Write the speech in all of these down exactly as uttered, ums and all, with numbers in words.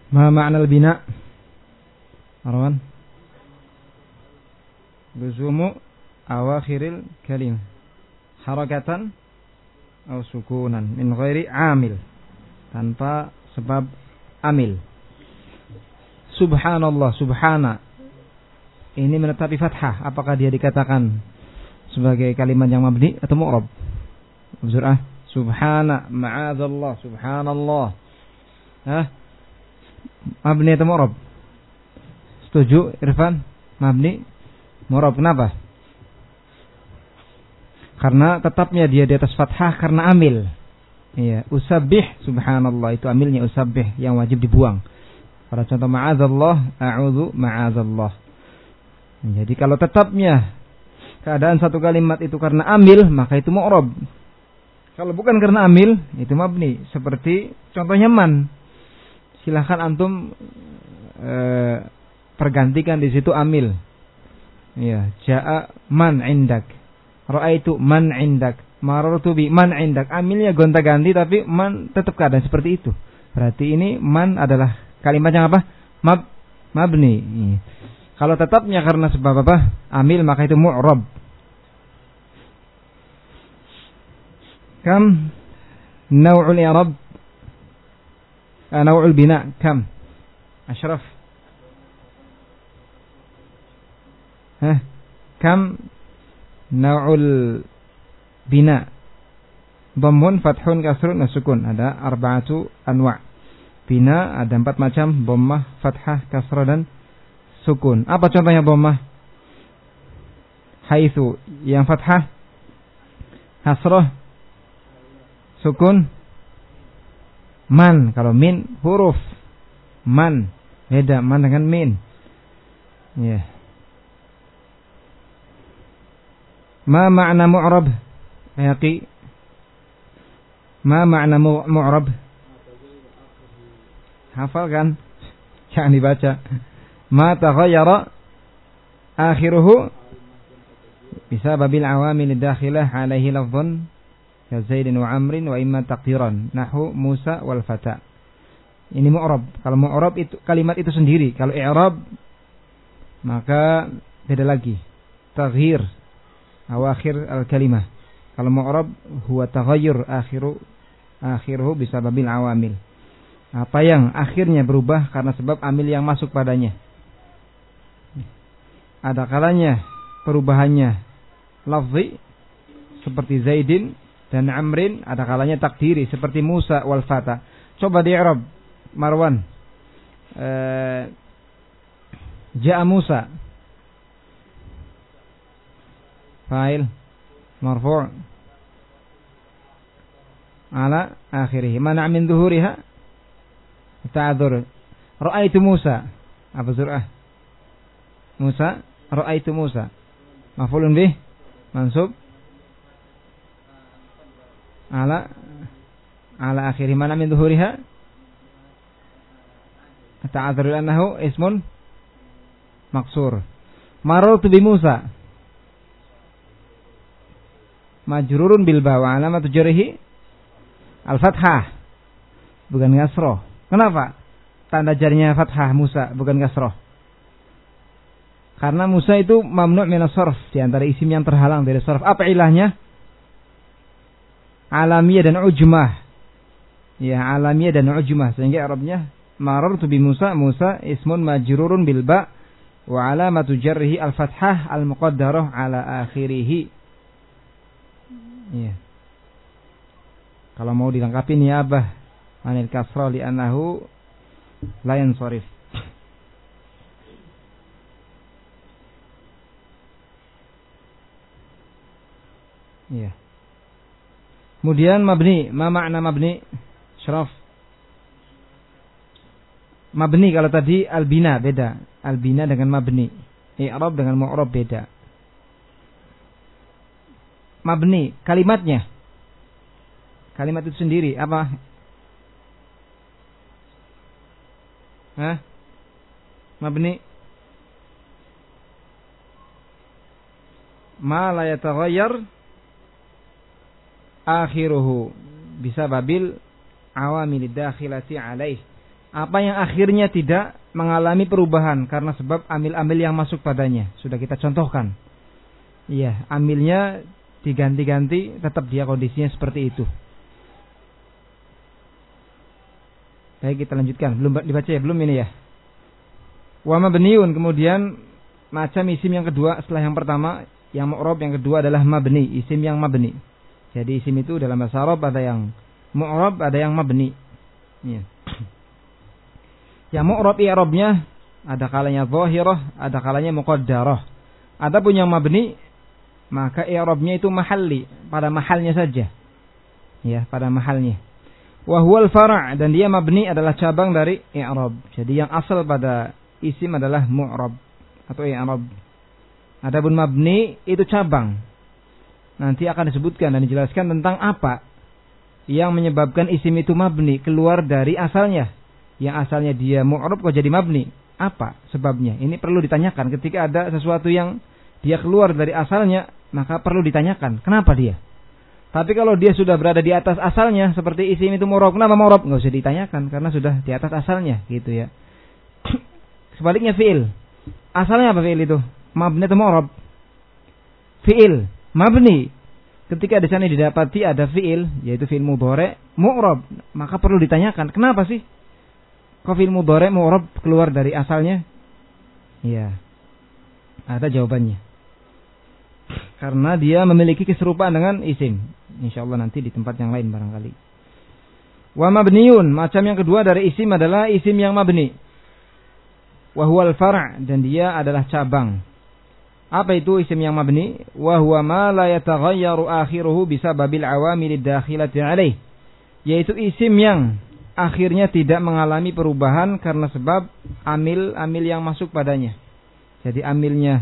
Ma ma'na al-bina? Marwan? Luzumu awakhiril kalim harakatan atau sukunan min ghairi amil, tanpa sebab amil. Subhanallah, subhana ini menetapi fathah, apakah dia dikatakan sebagai kalimat yang mabni atau mu'rab? Surah subhana, ma'adzallah, subhanallah. Hah? Mabni atau mu'rab? Setuju Irfan? Mabni, mu'rab. Kenapa? Karena tetapnya dia di atas fathah karena amil. Iya, usabbih, subhanallah, itu amilnya usabbih yang wajib dibuang. Pada contoh ma'adzallah, a'udzu ma'adzallah. Jadi kalau tetapnya keadaan satu kalimat itu karena amil, maka itu mu'rab. Kalau bukan karena amil, itu mabni. Seperti contohnya man. Silahkan antum e, pergantikan di situ amil. Ya, ja'a man indak, ra'aitu man indak, marartu bi man indak. Amilnya gonta-ganti tapi man tetap keadaan seperti itu. Berarti ini man adalah kalimat yang apa? Mab, mabni. Ya. Kalau tetapnya karena sebab apa? Amil, maka itu mu'rab. Kam naw'ul i'rab? Naw'ul bina kam? Ashraf. Hah? Kam naw'ul bina? Dhammun, fathun, kasrun, sukun. Ada arba'atu anwa'. Bina ada empat macam, dhammah, fathah, kasrah dan sukun. Apa contohnya dhammah? Haitsu, yang fathah, kasrah, sukun, man. Kalau min huruf man, beda man dengan min. Ya. Yeah. Ma ma'na mu'rab? Yaqi. Ma ma'na mu'rab? Hafal kan? Jangan dibaca. Ma taghayyara akhiruhu bisa babil awamil dakhilah alaihi lafdhun ya Zaidin wa Amrin wa imma taqdiran nahu Musa wal fata. Ini mu'rab. Kalau mu'rab itu kalimat itu sendiri. Kalau i'rab maka beda lagi. Taghyir awakhir al-kalimah. Kalau mu'rab huwa taghayyur akhiru akhiruhu bisababil awamil. Apa yang akhirnya berubah karena sebab amil yang masuk padanya. Ada kalanya perubahannya lafzi seperti Zaidin dan Amrin, ada kalanya takdiri seperti Musa wal fata. Coba di i'rab Marwan. Eh, Ja'a Musa. Fa'il marfu' ala akhirih. Mana min dhuhuriha? Ta'adzur. Ra'aitu Musa. Apa surah? Musa, ra'aitu Musa. Maf'ulun bih mansub ala ala akhirih. Mana min dhuhuriha? Ta'adzur annahu ismun maksur. Marartu bi Musa. Majrurun bil ba wa alamatu jarhi al-fathah bukan kasrah. Kenapa? Tanda jarnya fathah Musa bukan kasrah. Karena Musa itu mamnu' minas sarf, di antara isim yang terhalang dari sarf. Apa ilahnya? Alamiyah dan ujmah. Ya, alamiyah dan ujmah. Sehingga Arabnya marartu bi Musa, Musa ismun majrurun bil ba wa alamatu jarhi al-fathah al-muqaddarah ala akhirih. Ya. Kalau mau dilengkapi niyabah anil kasrah li annahu la yansarif. Ya. Kemudian mabni, ma makna mabni? Syaraf. Mabni kalau tadi al-bina beda. Al-bina dengan mabni. I'rab dengan mu'rab beda. Mabni, kalimatnya. Kalimat itu sendiri apa? Hah? Mabni ma la yataghayyar akhiruhu bisa babil awamil dakhilati alaih. Apa yang akhirnya tidak mengalami perubahan karena sebab amil-amil yang masuk padanya. Sudah kita contohkan. Iya, amilnya diganti-ganti, tetap dia kondisinya seperti itu. Baik, kita lanjutkan. Belum dibaca ya? Belum ini ya. Wa mabniun, kemudian macam isim yang kedua setelah yang pertama, yang mu'rab, yang kedua adalah mabni, isim yang mabni. Jadi isim itu dalam bahasa Arab ada yang mu'rab, ada yang mabni. Ya. Yang mu'rab i'rabnya ada kalanya zahirah, ada kalanya muqaddarah. Adapun yang mabni maka i'rabnya itu mahalli, pada mahalnya saja. Ya, pada mahalnya. Wa huwal fara', dan dia mabni adalah cabang dari i'rab. Jadi yang asal pada isim adalah mu'rab atau i'rab. Adapun mabni itu cabang. Nanti akan disebutkan dan dijelaskan tentang apa yang menyebabkan isim itu mabni, keluar dari asalnya. Yang asalnya dia mu'rab kok jadi mabni. Apa sebabnya? Ini perlu ditanyakan. Ketika ada sesuatu yang dia keluar dari asalnya, maka perlu ditanyakan. Kenapa dia? Tapi kalau dia sudah berada di atas asalnya, seperti isim itu mu'rab, kenapa mu'rab? Nggak usah ditanyakan, karena sudah di atas asalnya, gitu ya. Sebaliknya fi'il. Asalnya apa fi'il itu? Mabni atau mu'rab? Fi'il, mabni. Ketika di sana didapati ada fi'il, yaitu fi'il mudhari' mu'rab, maka perlu ditanyakan, kenapa sih kok fi'il mudhari' mu'rab keluar dari asalnya? Iya, ada jawabannya. Karena dia memiliki keserupaan dengan isim. Insyaallah nanti di tempat yang lain barangkali. Wa mabniun, macam yang kedua dari isim adalah isim yang mabni. Wa huwal far', dan dia adalah cabang. Apa itu isim yang mabni? Wa huwa ma la yataghayyaru akhiruhu bisababil awamilid dakhilati alaih. Yaitu isim yang akhirnya tidak mengalami perubahan karena sebab amil-amil yang masuk padanya. Jadi amilnya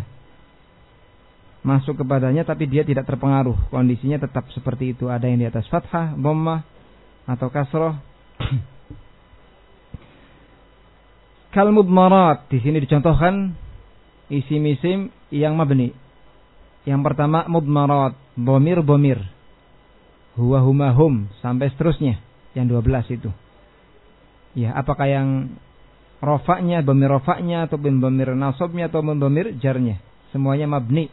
masuk kepadanya tapi dia tidak terpengaruh. Kondisinya tetap seperti itu. Ada yang di atas fathah, dhammah atau kasrah. Kal mudmarat, di sini dicontohkan isim-isim yang mabni. Yang pertama mudmarat, dhamir-dhamir. Huwa huma hum sampai seterusnya yang dua belas itu. Ya, apakah yang rofaknya, dhamir rofaknya atau dhamir nasabnya atau dhamir jarnya? Semuanya mabni.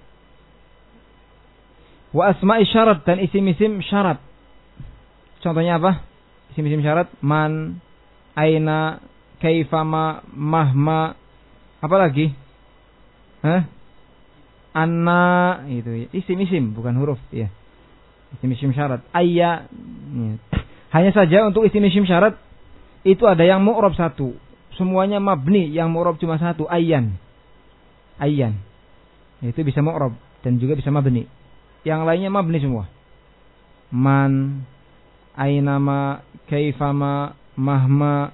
Wa asma'i syarat, dan isim-isim syarat. Contohnya apa? Isim-isim syarat man, aina, kaifama, mahma, apa lagi? Hah? Anna, itu isim-isim bukan huruf ya. Isim-isim syarat. Ayya. Ya. Hanya saja untuk isim-isim syarat itu ada yang mu'rab satu. Semuanya mabni, yang mu'rab cuma satu, ayyan. Ayyan. Itu bisa mu'rab dan juga bisa mabni. Yang lainnya mabni semua. Man, ainama, kaifama, mahma.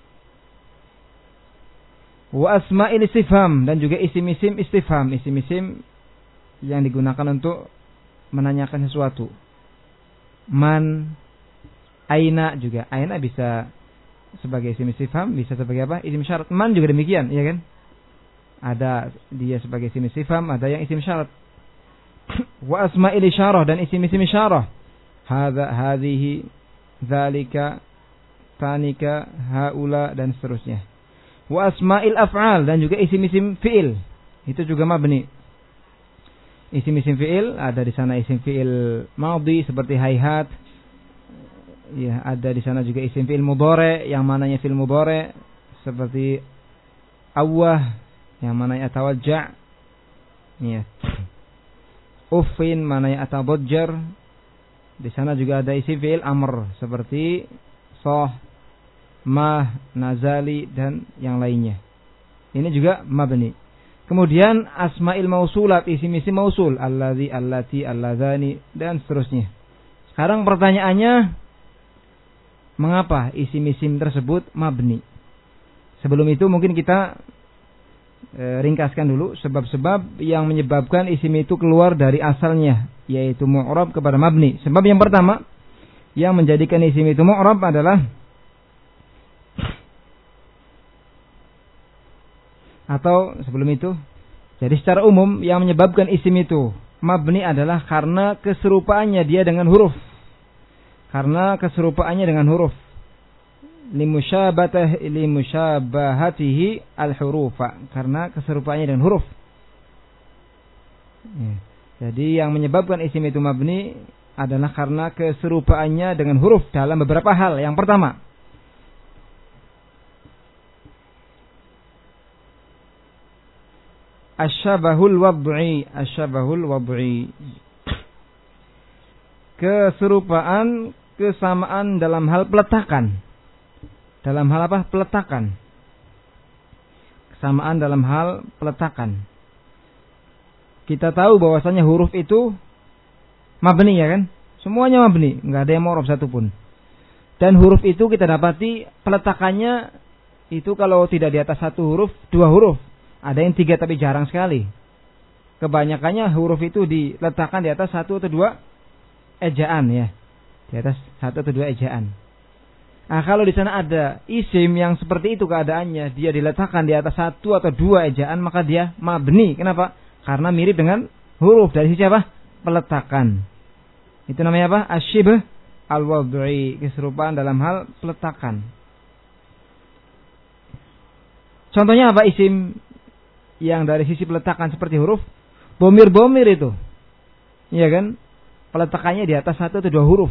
Wa asma'il istifham, dan juga isim-isim istifham, isim-isim yang digunakan untuk menanyakan sesuatu. Man, aina juga. Aina bisa sebagai isim istifham, bisa sebagai apa? Isim syarat. Man juga demikian, ya kan? Ada dia sebagai isim istifham, ada yang isim syarat. Wa asma'il isyarah, dan isim-isim isyarah. Hadza, hadhihi, dzalika, tanika, haula, dan seterusnya. Wa asma'il af'al, dan juga isim-isim fi'il. Itu juga mabni. Isim-isim fi'il, ada di sana isim fi'il madhi seperti hayhat. Ya, ada di sana juga isim fi'il mudhari, yang mananya fi'il mudhari seperti awwah, yang mananya atawajja'. Ya. Uffin, mananya atabajjar. Di sana juga ada isim fi'il amr seperti sah, mah, nazali, dan yang lainnya. Ini juga mabni. Kemudian asma'il mausulat, isim-isim mausul, allazi, allati, alladzani, dan seterusnya. Sekarang pertanyaannya, mengapa isim-isim tersebut mabni? Sebelum itu mungkin kita e, ringkaskan dulu sebab-sebab yang menyebabkan isim itu keluar dari asalnya, yaitu mu'rab kepada mabni. Sebab yang pertama yang menjadikan isim itu mu'rab adalah, atau sebelum itu, jadi secara umum yang menyebabkan isim itu mabni adalah karena keserupaannya dia dengan huruf. Karena keserupaannya dengan huruf. limusyabatah limusyabahatihi al-hurufa, karena keserupaannya dengan huruf. Ya. Jadi yang menyebabkan isim itu mabni adalah karena keserupaannya dengan huruf dalam beberapa hal. Yang pertama, asyabahul wad'i, asyabahul wad'i. Keserupaan, kesamaan dalam hal peletakan. Dalam hal apa? Peletakan. Kesamaan dalam hal peletakan. Kita tahu bahwasanya huruf itu mabni, ya kan? Semuanya mabni, enggak ada yang mu'rab satupun. Dan huruf itu kita dapati peletakannya itu kalau tidak di atas satu huruf, dua huruf. Ada yang tiga tapi jarang sekali. Kebanyakannya huruf itu diletakkan di atas satu atau dua ejaan, ya. Di atas satu atau dua ejaan. Nah, kalau di sana ada isim yang seperti itu keadaannya, dia diletakkan di atas satu atau dua ejaan, maka dia mabni. Kenapa? Karena mirip dengan huruf dari sisi apa? Peletakan. Itu namanya apa? Asyibh al-wad'i, keserupaan dalam hal peletakan. Contohnya apa isim yang dari sisi peletakan seperti huruf? Bomir-bomir itu. Iya kan? Peletakannya di atas satu atau dua huruf.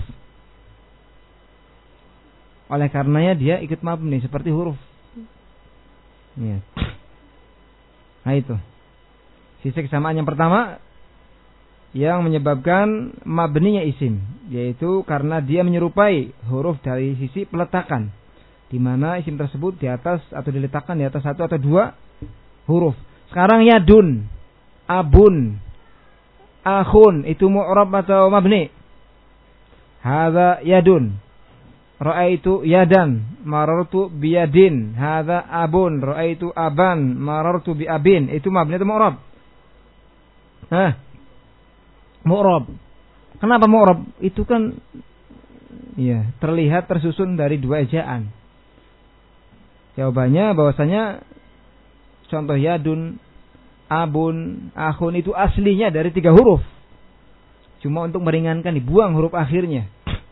Oleh karenanya dia ikut mabni seperti huruf. Ya. Nah itu. Sisi kesamaan yang pertama yang menyebabkan mabninya isim, yaitu karena dia menyerupai huruf dari sisi peletakan, di mana isim tersebut di atas atau diletakkan di atas satu atau dua huruf. Sekarang yadun, abun, akhun, itu mu'rab atau mabni? Hadza yadun. Ra'aitu yadan, marartu biyadin. Hadza abun, ra'aitu aban, marartu bi abin. Itu mabni atau mu'rab? Hah? Mu'rab. Kenapa mu'rab? Itu kan ya, terlihat tersusun dari dua ejaan. Jawabannya bahwasanya contoh yadun, abun, akhun itu aslinya dari tiga huruf. Cuma untuk meringankan dibuang huruf akhirnya.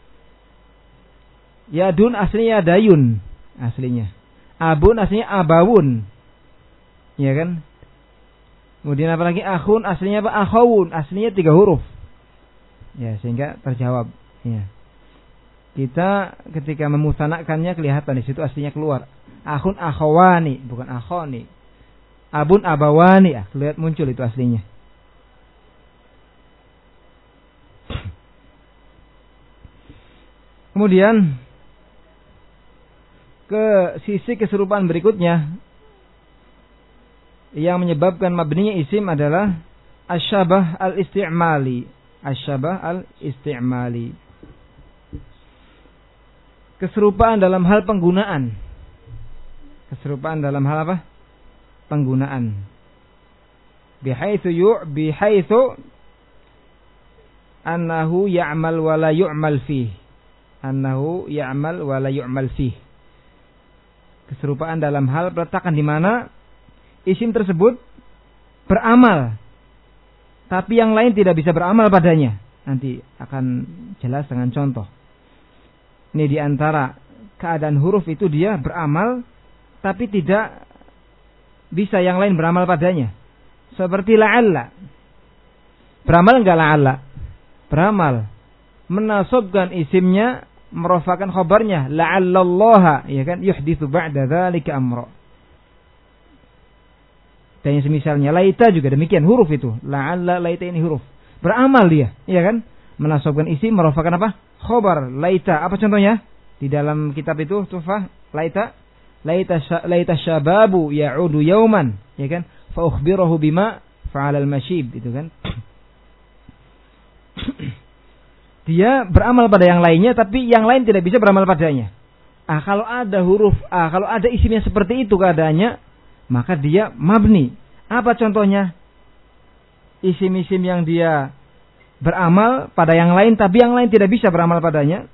Yadun aslinya dayun, aslinya. Abun aslinya abawun, ya kan? Kemudian apa lagi? Akhun aslinya apa? Akhawun, aslinya tiga huruf. Ya, sehingga terjawab. Ya. Kita ketika memusanakannya kelihatan di situ aslinya keluar. Akhun akhawani, bukan akhoni. Abun abawani, ah, lihat muncul itu aslinya. Kemudian ke sisi keserupaan berikutnya yang menyebabkan mabninya isim adalah asyabah al-isti'mali. Asyabah al-isti'mali. Keserupaan dalam hal penggunaan. Keserupaan dalam hal apa? Penggunaan. Bihaitsu yu' bihaitsu annahu ya'mal wa la yu'mal fihi. Annahu ya'mal wa la yu'mal fihi. Keserupaan dalam hal peletakan di mana isim tersebut beramal, tapi yang lain tidak bisa beramal padanya. Nanti akan jelas dengan contoh. Ini diantara keadaan huruf itu dia beramal, tapi tidak bisa yang lain beramal padanya. Seperti la'alla. Beramal enggak la'alla? Beramal. Menasabkan isimnya, merafakan khabarnya la'allallaha, ya kan, yuhditsu ba'da dzalika amra. Dan yang semisalnya laita juga demikian, huruf itu. La'alla, laita ini huruf. Beramal dia, ya kan? Menasabkan isim, merafakan apa? Khabar laita. Apa contohnya? Di dalam kitab itu Tuhfah, laita laita laita syababu ya'udu yauman, ya kan? Fa ukhbirahu bima fa'ala al-mashib, itu kan. Dia beramal pada yang lainnya, tapi yang lain tidak bisa beramal padanya. Ah, kalau ada huruf ah, kalau ada isimnya seperti itu keadaannya, maka dia mabni. Apa contohnya? Isim-isim yang dia beramal pada yang lain, tapi yang lain tidak bisa beramal padanya.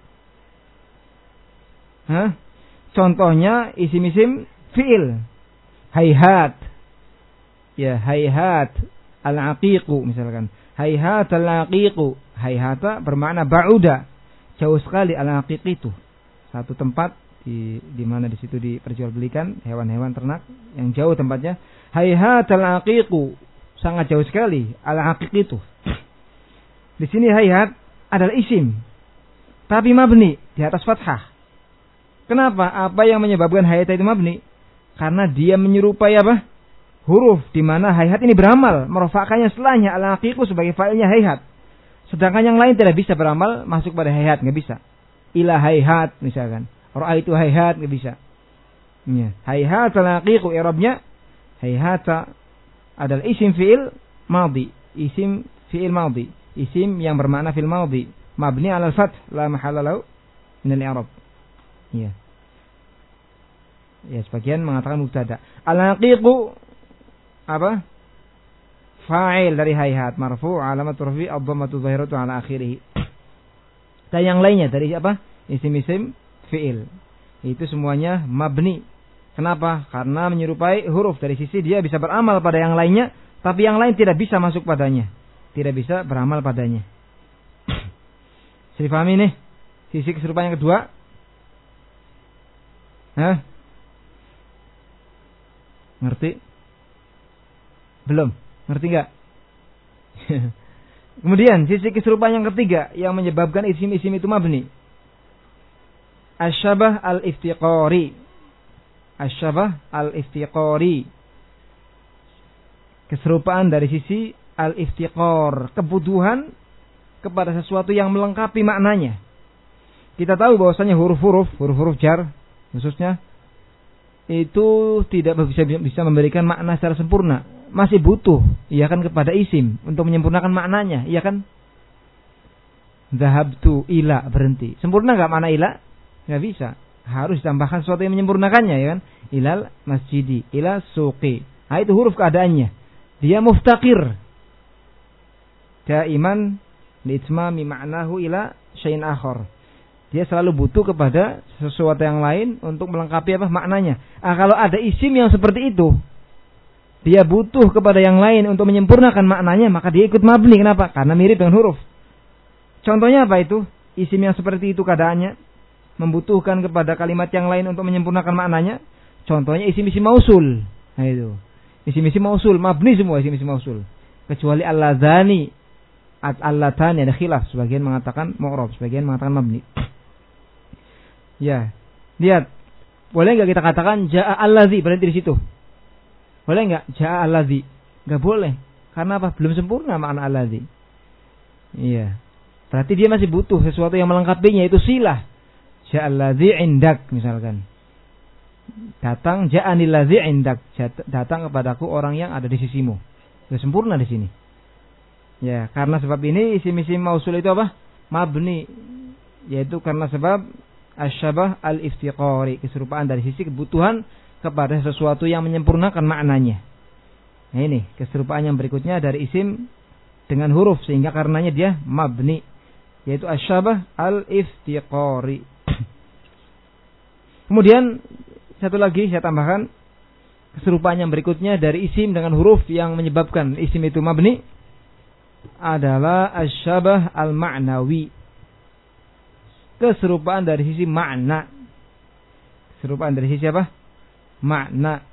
Hah? Contohnya isim-isim fi'il. Hayhat. Ya, hayhat al-aqiqu misalkan. Hayhat al-aqiqu. Hayhata bermakna ba'uda. Jauh sekali al-aqiq itu. Satu tempat di di mana di situ diperjualbelikan hewan-hewan ternak yang jauh tempatnya. Hayhatal aqiqu, sangat jauh sekali al-aqiq itu. Di sini hayhat adalah isim, tapi mabni di atas fathah. Kenapa? Apa yang menyebabkan hayhat itu mabni? Karena dia menyerupai apa? Huruf di mana hayhat ini beramal merofakkannya setelahnya al-aqiqu sebagai fa'ilnya hayhat. Sedangkan yang lain tidak bisa beramal masuk pada hayhat, nggak bisa. Ila hayhat misalkan. Ra'aitu hayhat nggak bisa. Ya. Hayhat al-aqiqu i'rabnya hayhata adalah isim fi'il madhi, isim fi'il madhi, isim yang bermakna fil madhi, mabni 'ala al-fath la mahalla lahu min al-i'rab. Ya. Ya, sebagian mengatakan mubtada. Al-aqiqu apa? Fa'il dari hayhat, marfu' alamat rafi' ad-dhammatu dhahiratu 'ala akhirih. Dan yang lainnya dari apa? Isim-isim fi'il. Itu semuanya mabni. Kenapa? Karena menyerupai huruf, dari sisi dia bisa beramal pada yang lainnya, tapi yang lain tidak bisa masuk padanya, tidak bisa beramal padanya. Bisa difahami nih sisi keserupaan yang kedua? Hah? Ngerti? Belum? Ngerti nggak? Kemudian sisi keserupaan yang ketiga yang menyebabkan isim-isim itu mabni. Asyabah al-iftiqari. Asyabah al-iftiqari. Keserupaan dari sisi al-iftiqar, kebutuhan kepada sesuatu yang melengkapi maknanya. Kita tahu bahwasanya huruf-huruf, huruf-huruf jar khususnya itu tidak bisa bisa memberikan makna secara sempurna. Masih butuh, iya kan, kepada isim untuk menyempurnakan maknanya, iya kan? Dhahabtu ila, berhenti. Sempurna enggak makna ila? Enggak bisa. Harus ditambahkan sesuatu yang menyempurnakannya, ya kan? Ilal masjidi, ila suqi. Nah, itu huruf keadaannya. Dia muftaqir. Daiman li'itmami ma'nahu ila syai'in akhar. Dia selalu butuh kepada sesuatu yang lain untuk melengkapi apa maknanya. Ah, kalau ada isim yang seperti itu, dia butuh kepada yang lain untuk menyempurnakan maknanya, maka dia ikut mabni. Kenapa? Karena mirip dengan huruf. Contohnya apa itu? Isim yang seperti itu keadaannya membutuhkan kepada kalimat yang lain untuk menyempurnakan maknanya. Contohnya isim-isim mausul. Nah itu. Isim-isim mausul, mabni semua isim-isim mausul. Kecuali al-ladzani, al-latani ada khilaf. Sebagian mengatakan mu'rab, sebagian mengatakan mabni. Ya. Lihat. Boleh enggak kita katakan jaa allazi, berhenti di situ? Boleh enggak? Jaa allazi. Enggak boleh. Karena apa? Belum sempurna makna allazi. Iya. Berarti dia masih butuh sesuatu yang melengkapinya, itu silah. Jaa allazi indak misalkan. Datang ja'anil ladzi indak, datang kepadaku orang yang ada di sisimu. Sudah sempurna di sini. Ya, karena sebab ini isim-isim mausul itu apa? Mabni, yaitu karena sebab asyabah al-iftiqari, keserupaan dari sisi kebutuhan kepada sesuatu yang menyempurnakan maknanya. Nah ini keserupaan yang berikutnya dari isim dengan huruf, sehingga karenanya dia mabni, yaitu asyabah al-iftiqari. Kemudian satu lagi saya tambahkan, keserupaan yang berikutnya dari isim dengan huruf yang menyebabkan isim itu mabni adalah asyabah al-ma'nawi. Keserupaan dari sisi makna. Keserupaan dari sisi apa? Makna.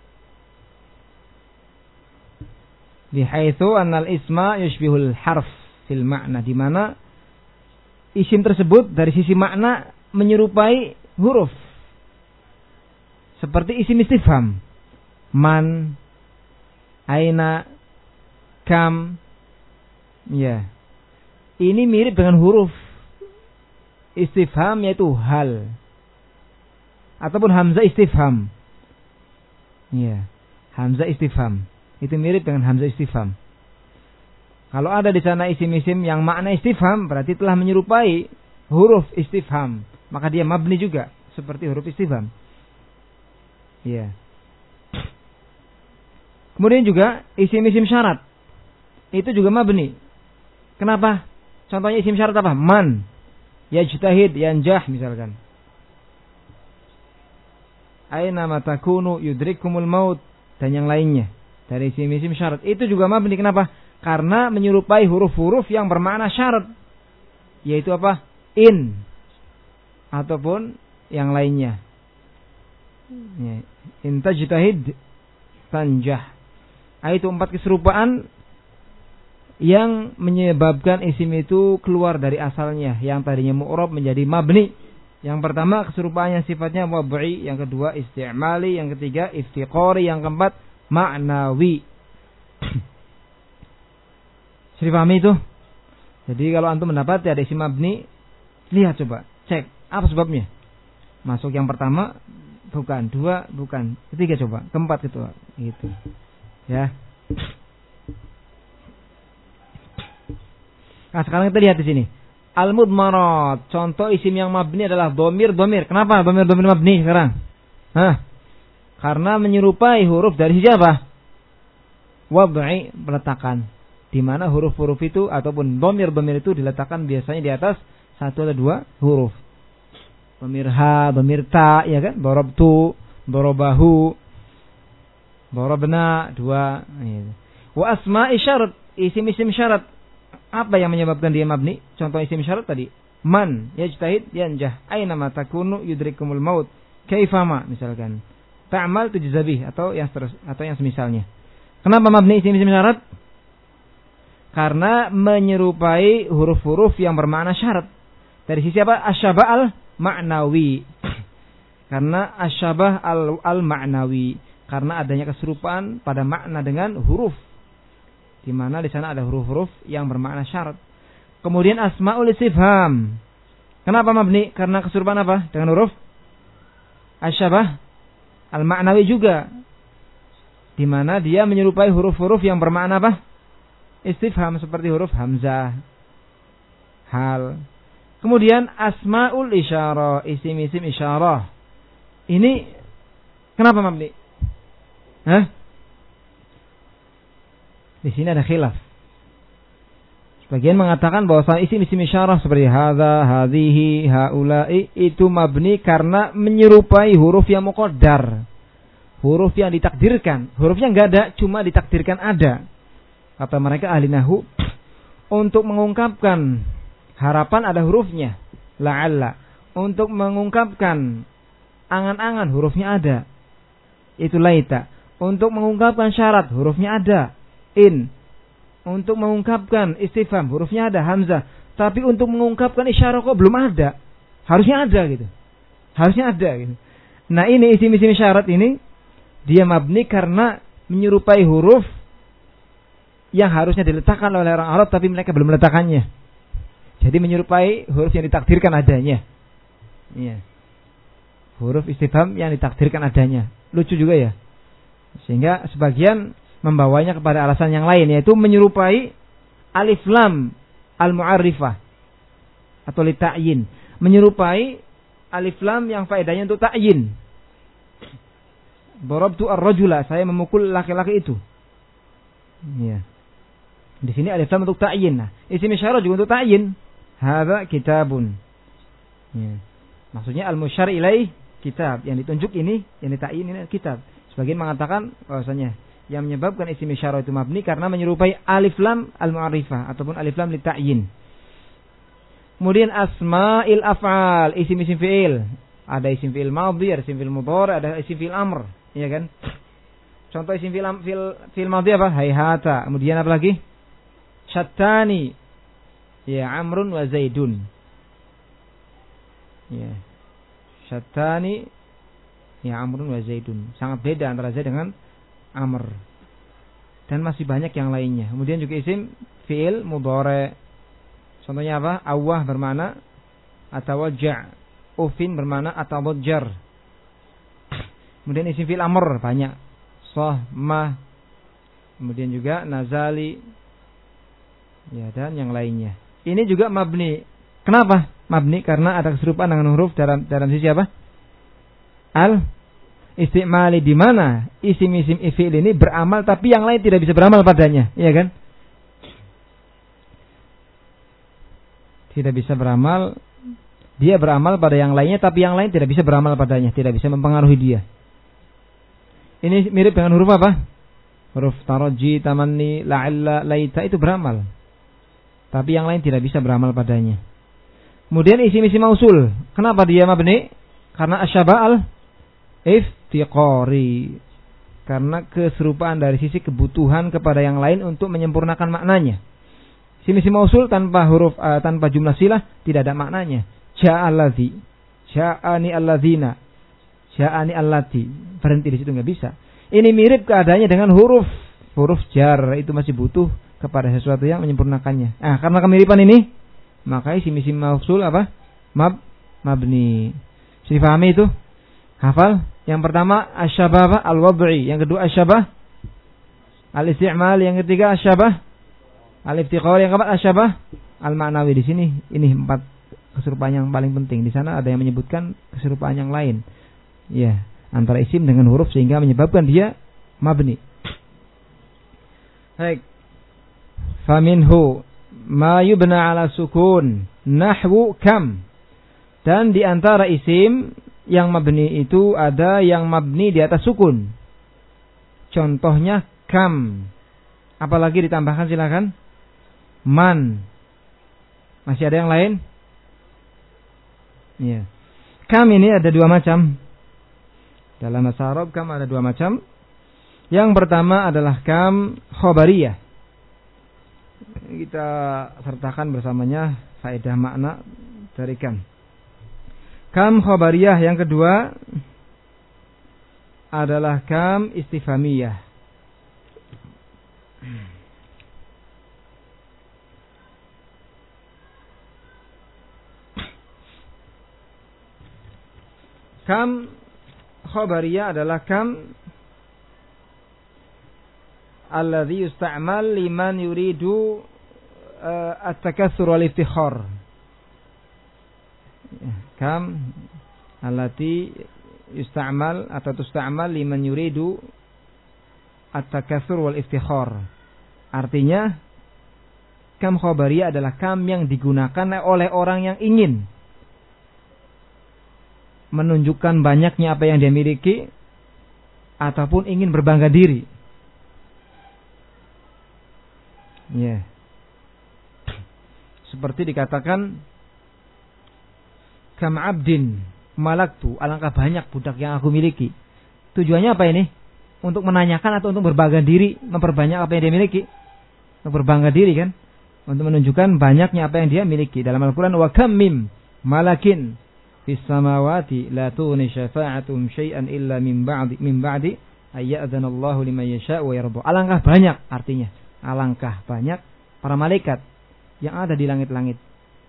Bihaitsu annal isma yushbihul harf fil ma'na, di mana isim tersebut dari sisi makna menyerupai huruf. Seperti isim istifham. Man, aina, kam. Ya. Ini mirip dengan huruf istifham, yaitu hal. Ataupun hamzah istifham. Ya. Hamzah istifham. Itu mirip dengan hamzah istifham. Kalau ada di sana isim-isim yang makna istifham, berarti telah menyerupai huruf istifham. Maka dia mabni juga seperti huruf istifham. Ya. Kemudian juga isim-isim syarat. Itu juga mabni. Kenapa? Contohnya isim syarat apa? Man, yajtahid, yanjah misalkan. Aina ma takunu yudrikumul maut, dan yang lainnya. Dari isim-isim syarat. Itu juga mabni. Kenapa? Karena menyerupai huruf-huruf yang bermakna syarat. Yaitu apa? In. Ataupun yang lainnya. Ya. Intajtahid tanjah. Itu empat keserupaan yang menyebabkan isim itu keluar dari asalnya, yang tadinya mu'rab menjadi mabni. Yang pertama keserupaannya sifatnya wad'i, yang kedua isti'mali, yang ketiga iftiqari, yang keempat ma'nawi. Sudah paham itu? Jadi kalau antum mendapati ada isim mabni, lihat coba, cek apa sebabnya. Masuk yang pertama bukan, dua bukan, ketiga coba, keempat itu gitu. Ya. Nah, sekarang kita lihat di sini. Al-mudmarat, contoh isim yang mabni adalah domir, domir. Kenapa domir, domir mabni sekarang? Hah? Karena menyerupai huruf dari siapa? Wad'i, peletakan. Di mana huruf-huruf itu ataupun domir, domir itu diletakkan biasanya di atas satu atau dua huruf. Domir ha, domir ta, ya kan? Dorobtu, dorobahu, dorobna, dua. Wa asma'i syarat, isim-isim syarat. Apa yang menyebabkan dia mabni? Contoh isim syarat tadi. Man, yajtahid, yanjah. Aina ma takunu yudrikumul maut. Kaifama, misalkan. Ta'mal tujzabih, atau yang terus, atau yang semisalnya. Kenapa mabni isim-isim syarat? Karena menyerupai huruf-huruf yang bermakna syarat. Dari sisi apa? Asyabah al-ma'nawi. Karena asyabah al-ma'nawi. Karena adanya keserupaan pada makna dengan huruf. Di mana di sana ada huruf-huruf yang bermakna syarat. Kemudian asmaul istifham. Kenapa mabni? Karena keserupaan apa? Dengan huruf asyabah al-ma'nawi juga. Di mana dia menyerupai huruf-huruf yang bermakna apa? Istifham, seperti huruf hamzah, hal. Kemudian asmaul isyarah, isim-isim isyarah. Ini kenapa mabni? Hah? Di sini ada khilaf. Sebagian mengatakan bahwa isim-isim isyarah seperti hadza, hadhihi, haula'i itu mabni karena menyerupai huruf yang muqaddar. Huruf yang ditakdirkan. Hurufnya enggak ada, cuma ditakdirkan ada. Kata mereka ahli nahwu, untuk mengungkapkan harapan ada hurufnya. La'alla. Untuk mengungkapkan angan-angan hurufnya ada. Itu laita. Untuk mengungkapkan syarat hurufnya ada. In. Untuk mengungkapkan istifham hurufnya ada, hamzah. Tapi untuk mengungkapkan isyarah kok belum ada. Harusnya ada gitu. Harusnya ada gitu. Nah ini isim-isim syarat ini dia mabni karena menyerupai huruf yang harusnya diletakkan oleh orang Arab tapi mereka belum meletakkannya. Jadi menyerupai huruf yang ditakdirkan adanya. Iya. Huruf istifham yang ditakdirkan adanya. Lucu juga ya. Sehingga sebagian membawanya kepada alasan yang lain, yaitu menyerupai alif lam al-mu'arrifah atau li ta'yin. Menyerupai alif lam yang faedahnya untuk ta'yin. Darabtu ar-rajula, saya memukul laki-laki itu. Iya. Di sini alif lam untuk ta'yin. Nah, isim isyarah juga untuk ta'yin. Hadza kitabun. Ya. Maksudnya al-musyar ilaih kitab, yang ditunjuk ini, yang dita'yin ini kitab. Sebagian mengatakan bahwasanya yang menyebabkan isim isyarah itu mabni karena menyerupai alif lam al-mu'arrifah ataupun alif lam li ta'yin. Kemudian asma'il af'al, isim-isim fi'il. Ada isim fi'il madhi, ada isim fi'il mudhari', ada isim fi'il amr, iya kan? Contoh isim fi'il fi'il fi'il madhi apa? Hayhata. Kemudian apa lagi? Syattani. Ya, Amrun wa Zaidun. Ya. Syattani ya Amrun wa Zaidun. Sangat beda antara Zaid dengan Amr. Dan masih banyak yang lainnya. Kemudian juga isim fi'il mudhari'. Contohnya apa? Awwah bermakna atawajja'. Ufin bermakna atawajjar. Kemudian isim fi'il amr banyak. Sah, mah. Kemudian juga nazali. Ya, dan yang lainnya. Ini juga mabni. Kenapa? Mabni karena ada keserupaan dengan huruf dalam dalam sisi apa? Al istimali, di mana isim-isim fi'il ini beramal tapi yang lain tidak bisa beramal padanya, iya kan? Tidak bisa beramal, dia beramal pada yang lainnya tapi yang lain tidak bisa beramal padanya, tidak bisa mempengaruhi dia. Ini mirip dengan huruf apa? Huruf taraji, tamanni, la'alla, laita itu beramal. Tapi yang lain tidak bisa beramal padanya. Kemudian isim-isim mausul. Kenapa dia mabni? Karena asyabah al iftiqari. Karena keserupaan dari sisi kebutuhan kepada yang lain untuk menyempurnakan maknanya. Isim mausul tanpa huruf uh, tanpa jumlah silah tidak ada maknanya. Ja'alladzi, ja'ani alladzina, ja'ani allati. Berhenti di situ enggak bisa. Ini mirip keadaannya dengan huruf huruf jar, itu masih butuh kepada sesuatu yang menyempurnakannya. Nah, karena kemiripan ini, maka isim-isim mausul apa? Mab mabni. Bisa dipahami itu? Hafal? Yang pertama asyabah al-wad'i, yang kedua asyabah al-isti'mal, yang ketiga asyabah al-iftiqar, yang keempat asyabah al-ma'nawi. Di sini ini empat keserupaan yang paling penting. Di sana ada yang menyebutkan keserupaan yang lain. Ya, antara isim dengan huruf sehingga menyebabkan dia mabni. Baik. Faminhu ma yubna ala sukun nahwu kam. Dan di antara isim yang mabni itu ada yang mabni di atas sukun. Contohnya kam. Apalagi ditambahkan silakan. Man. Masih ada yang lain? Iya. Kam ini ada dua macam. Dalam bahasa Arab kam ada dua macam. Yang pertama adalah kam khobariyah. Kita sertakan bersamanya faedah makna dari kam. Kam khobariyah yang kedua adalah kam istifhamiyah. Kam khobariyah adalah kam alladhi yusta'mal liman yuridu uh, at-takatsur wal iftikhar. Kam allati yusta'mal atau tusta'mal liman yuridu at-takatsur wal iftikhar. Artinya kam khobariyah adalah kam yang digunakan oleh orang yang ingin menunjukkan banyaknya apa yang dia miliki ataupun ingin berbangga diri. Ya. Yeah. Seperti dikatakan kam abdin malaktu, alangkah banyak budak yang aku miliki. Tujuannya apa ini? Untuk menanyakan atau untuk berbangga diri, memperbanyak apa yang dia miliki? Untuk berbangga diri kan? Untuk menunjukkan banyaknya apa yang dia miliki. Dalam Al-Qur'an wa kam mim malakin fis samawati la tughni syafa'atuhum syai'an illa min ba'di min ba'di ay ya'dzanallahu liman yasha'u wa yarda. Alangkah banyak artinya. Alangkah banyak para malaikat yang ada di langit-langit.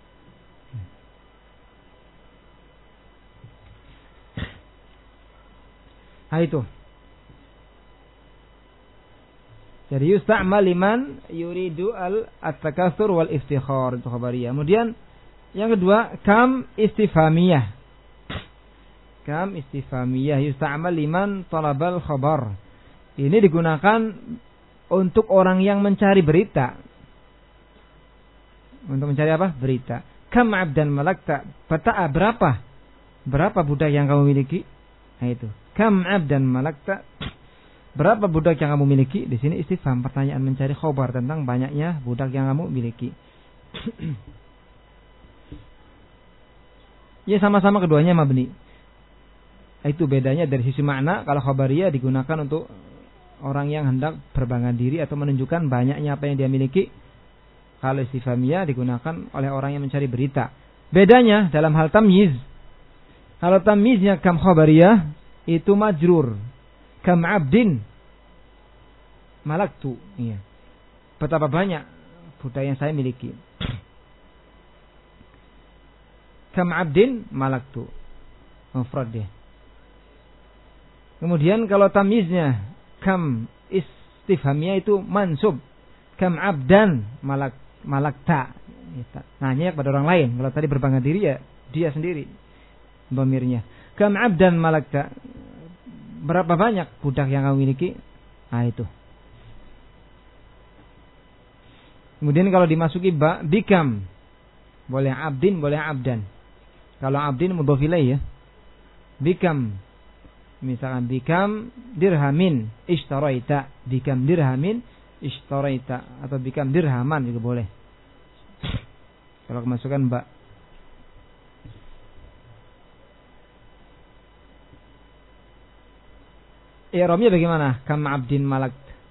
Nah itu. Jadi yusta'mal liman yuridu al-takatsur wal iftikhar, itu khabariyah. Kemudian yang kedua kam istifhamiyah. Kam istifhamiyah yusta'mal liman talabal khabar. Ini digunakan untuk orang yang mencari berita. Untuk mencari apa? Berita. Kam abdan malakta. Peta'a berapa? Berapa budak yang kamu miliki? Nah itu. Kam abdan malakta. Berapa budak yang kamu miliki? Di sini istifham, pertanyaan mencari khabar tentang banyaknya budak yang kamu miliki. Ya sama-sama keduanya mabni. Itu bedanya dari sisi makna. Kalau khabariyah digunakan untuk orang yang hendak berbangga diri atau menunjukkan banyaknya apa yang dia miliki. Kalau istifhamiyah digunakan oleh orang yang mencari berita. Bedanya dalam hal tamyiz. Kalau tamyiznya kam khabariyah itu majrur. Kam abdin malaktu. Iya. Betapa banyak budak yang saya miliki. Kam abdin malaktu. Mufrad dia. Kemudian kalau tamyiznya kam istifhamiyah itu mansub. Kam abdan malak malakta. Nanya kepada orang lain. Kalau tadi berbangga diri ya dia sendiri dhamirnya. Kam abdan malakta. Berapa banyak budak yang kamu miliki? Nah itu. Kemudian kalau dimasuki ba, bikam. Boleh abdin, boleh abdan. Kalau abdin mudhof ilaih ya. Bikam. Misalkan bikam dirhamin ishtaraita. Bikam dirhamin ishtaraita. Atau bikam dirhaman juga boleh. Kalau kemasukan ba. i'rabnya bagaimana? Kam abdin malak.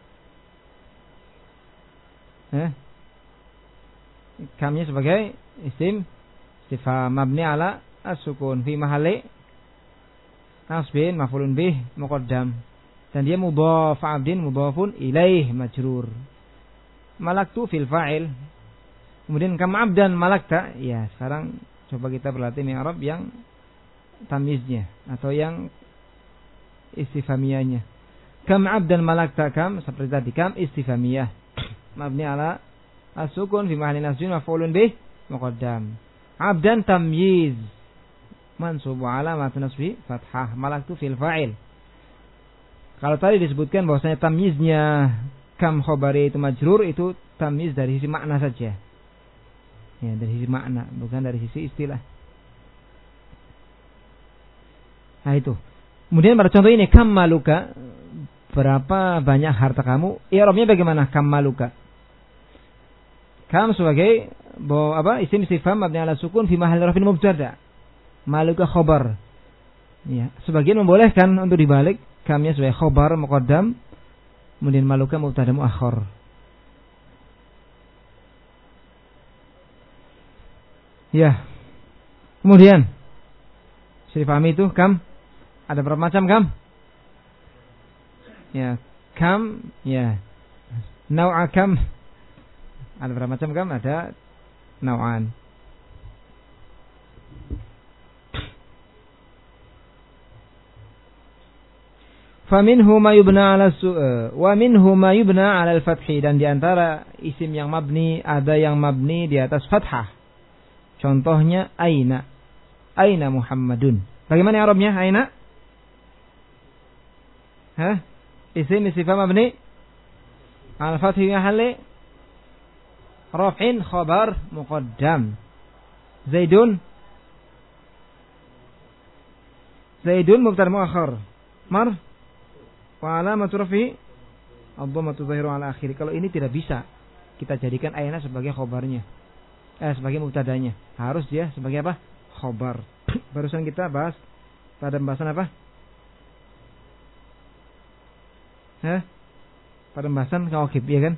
Eh? Kamnya sebagai isim istifham mabni ala as-sukun fi mahalli nasbin maf'ulun bih muqaddam. Dan dia mudhaf, abdin mudhafun ilaih majrur. Malaktu fil fa'il. Kemudian kam abdan malakta. Ya, sekarang coba kita berlatih i'rab yang tamyiznya atau yang istifhamiyahnya. Kam abdan malakta, kam seperti tadi, kam istifhamiyah mabni ala as-sukun fi mahalli nasbin maf'ulun bih muqaddam. Abdan tamyiz mansub ala ma nasbi fathah, malaktu fil fa'il. Kalau tadi disebutkan bahwasanya tamyiznya kam khabari itu majrur, itu tamyiz dari sisi makna saja. Ya, dari sisi makna, bukan dari sisi istilah. Nah itu. Kemudian pada contoh ini kam maluka, berapa banyak harta kamu? I'rabnya bagaimana kam maluka? Kam sebagai bahwa apa? Isim istifham mabni ala sukun fi mahalli raf'in mubtada. Maluka khabar. Ya, sebagian membolehkan untuk dibalik kamnya sebagai khabar muqaddam, kemudian maluka mubtada muakhar. Ya. Kemudian bisa dipahami itu kam ada berapa macam kam? Ya, kam ya. Nau'a kam. Ada berapa macam kam? Ada nau'an. Faminhu ma yubna 'ala su' wa minhu ma yubna 'ala al-fathi, dan di antara isim yang mabni ada yang mabni di atas fathah. Contohnya aina. Aina Muhammadun. Bagaimana i'rabnya aina? Hah? Isim istifham mabni 'ala al-fathi mahalli raf'in khabar muqaddam. Zaidun. Zaidun mubtada muakhar. Mar wa alamatu raf'i ad-dhammatu zahiru ala akhir. Kalau ini tidak bisa kita jadikan aina sebagai khabarnya. Eh sebagai mubtadanya. Harus dia sebagai apa? Khabar. Barusan kita bahas pada pembahasan apa? Hah? Pada pembahasan kawakib, ya kan?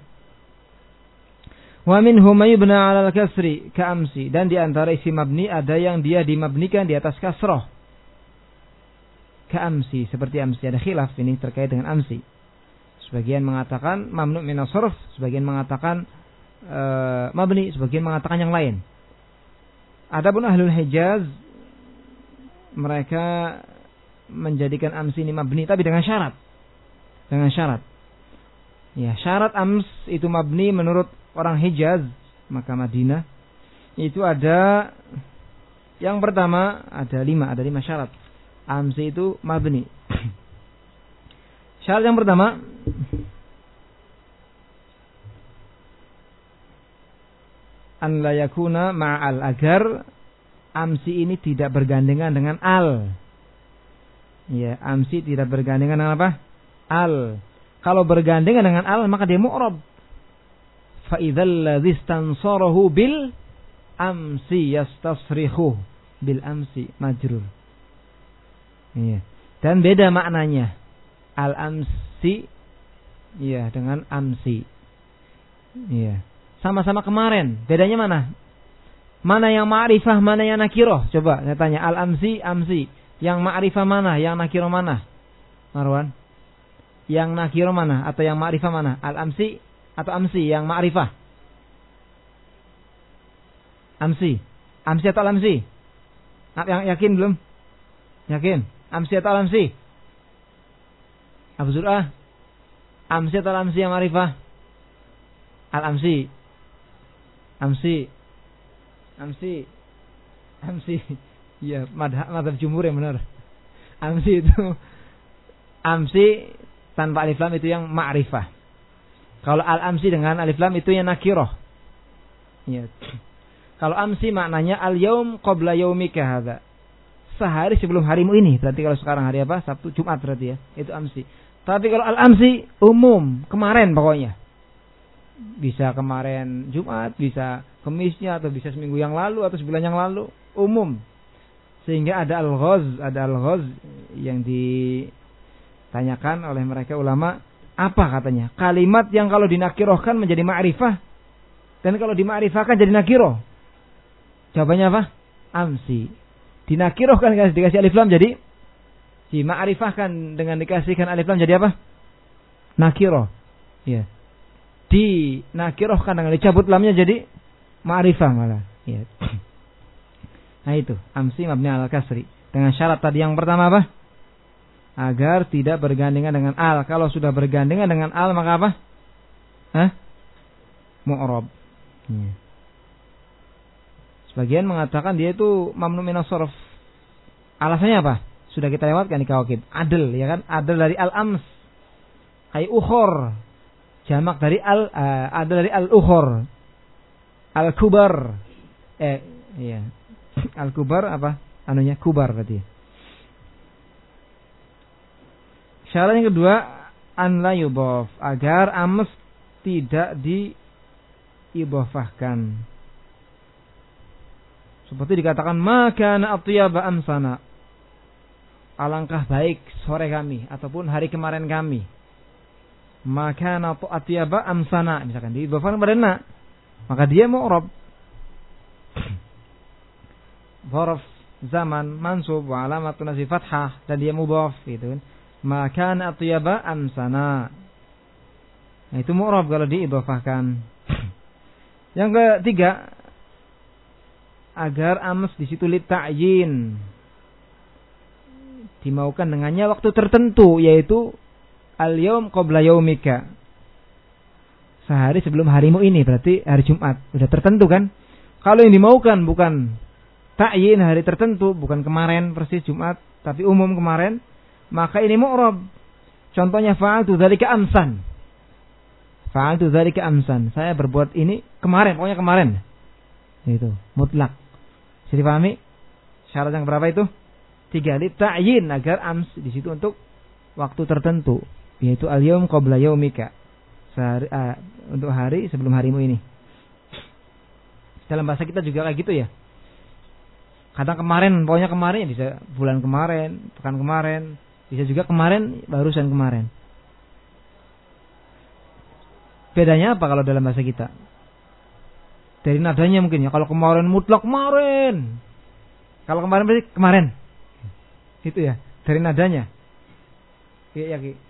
Wa minhum may yubna 'ala al-kasri ka amsi, dan di antara isim mabni ada yang dia dimabnikan di atas kasrah. Ka amsi, seperti amsi. Ada khilaf ini terkait dengan amsi. Sebagian mengatakan mamnu' min as-sarf, sebagian mengatakan uh, mabni, sebagian mengatakan yang lain. Adapun ahlul Hijaz mereka menjadikan amsi ini mabni, tapi dengan syarat. Dengan syarat. Ya, syarat ams itu mabni menurut orang Hijaz, maka Madinah itu ada yang pertama, ada lima, ada lima syarat. Amsi itu mabni. Syarat yang pertama, an la yakuna ma'al, agar amsi ini tidak bergandengan dengan al. Ya, amsi tidak bergandengan dengan apa? Al. Kalau bergandengan dengan al maka dia mu'rab. Fa idzal ladzi istansarahu bil amsi yastasrihu bil amsi majrur. Iya. Dan beda maknanya al amsi ya dengan amsi. Iya. Sama-sama kemarin. Bedanya mana? Mana yang ma'rifah, mana yang nakirah? Coba saya tanya, al amsi, amsi. Yang ma'rifah mana? Yang nakirah mana? Marwan. Yang nakirah mana atau yang ma'rifah mana? Al amsi atau amsi yang ma'rifah? Amsi. Amsi atau al amsi? Yang yakin belum? Yakin? Amsi atau al amsi? Abu Zur'ah. Amsi atau al amsi yang ma'rifah? Al amsi. Amsi. Amsi. Amsi. Iya, madhab, madhab jumhur yang benar. Amsi itu amsi tanpa alif lam itu yang ma'rifah. Kalau al-amsi dengan alif lam itu yang nakirah. Ya. Kalau amsi maknanya al-yaum qabla yaumika hadza. Sehari sebelum harimu ini. Berarti kalau sekarang hari apa? Sabtu, Jumat berarti ya. Itu amsi. Tapi kalau al-amsi umum, kemarin pokoknya. Bisa kemarin Jumat, bisa Kemisnya, atau bisa seminggu yang lalu atau sebulan yang lalu, umum. Sehingga ada al-ghaz, ada al-ghaz yang di Tanyakan oleh mereka ulama, apa katanya? Kalimat yang kalau dinakirohkan menjadi ma'rifah dan kalau dimakrifahkan jadi nakiroh. Jawabannya apa? Amsi. Dinakirohkan dikasih alif lam jadi dimakrifahkan dengan dikasihkan alif lam jadi apa? Nakiroh. Ya. Dinakirohkan dengan dicabut lamnya jadi ma'rifah malah. Ya. Nah itu, amsi mabni al kasri. Dengan syarat tadi yang pertama apa? Agar tidak bergandengan dengan al. Kalau sudah bergandengan dengan al maka apa? Hah? Mu'rab. Ya. Sebagian mengatakan dia itu mamnu minas sarf. Alasannya apa? Sudah kita lewatkan di kawakib. Adl, ya kan? Adl dari al-ams. Ay ukhor. Jamak dari al uh, adl dari al-ukhor. Al-kubar. Eh, iya. Al-kubar apa? Anunya kubar berarti. Syarat yang kedua, an la yudhaf, agar ams tidak diidhafahkan. Seperti dikatakan maka na atyaba amsana. Alangkah baik sore kami ataupun hari kemarin kami. Maka na atyaba amsana, misalkan diidhafahkan pada na, maka dia mu'rab. Dzarf zaman mansub wa alamatun nasbi fathah dan dia mudhaf gitu kan. Maka atyaba amsana. Nah, itu mu'rab kalau diidhafahkan. Yang ketiga, agar ams di situ li ta'yin. Dimaukan dengannya waktu tertentu, yaitu al-yaum qabla yaumika. Sehari sebelum harimu ini, berarti hari Jumat. Sudah tertentu kan? Kalau yang dimaukan bukan ta'yin hari tertentu, bukan kemarin persis Jumat, tapi umum kemarin, maka ini mu'rab. Contohnya fa'altu dzalika amsan. Fa'altu dzalika amsan. Saya berbuat ini kemarin, pokoknya kemarin. Itu mutlak. Bisa dipahami? Syarat yang berapa itu? Tiga, li ta'yin, agar ams di situ untuk waktu tertentu, yaitu al-yaum qabla yaumika. Sehari, uh, untuk hari sebelum harimu ini. Dalam bahasa kita juga kayak gitu ya. Kadang kemarin, pokoknya kemarin ya bisa bulan kemarin, pekan kemarin. Bisa juga kemarin, barusan kemarin. Bedanya apa kalau dalam bahasa kita? Dari nadanya mungkin ya. Kalau kemarin mutlak kemarin. Kalau kemarin berarti kemarin. Itu ya. Dari nadanya. Iya, ya,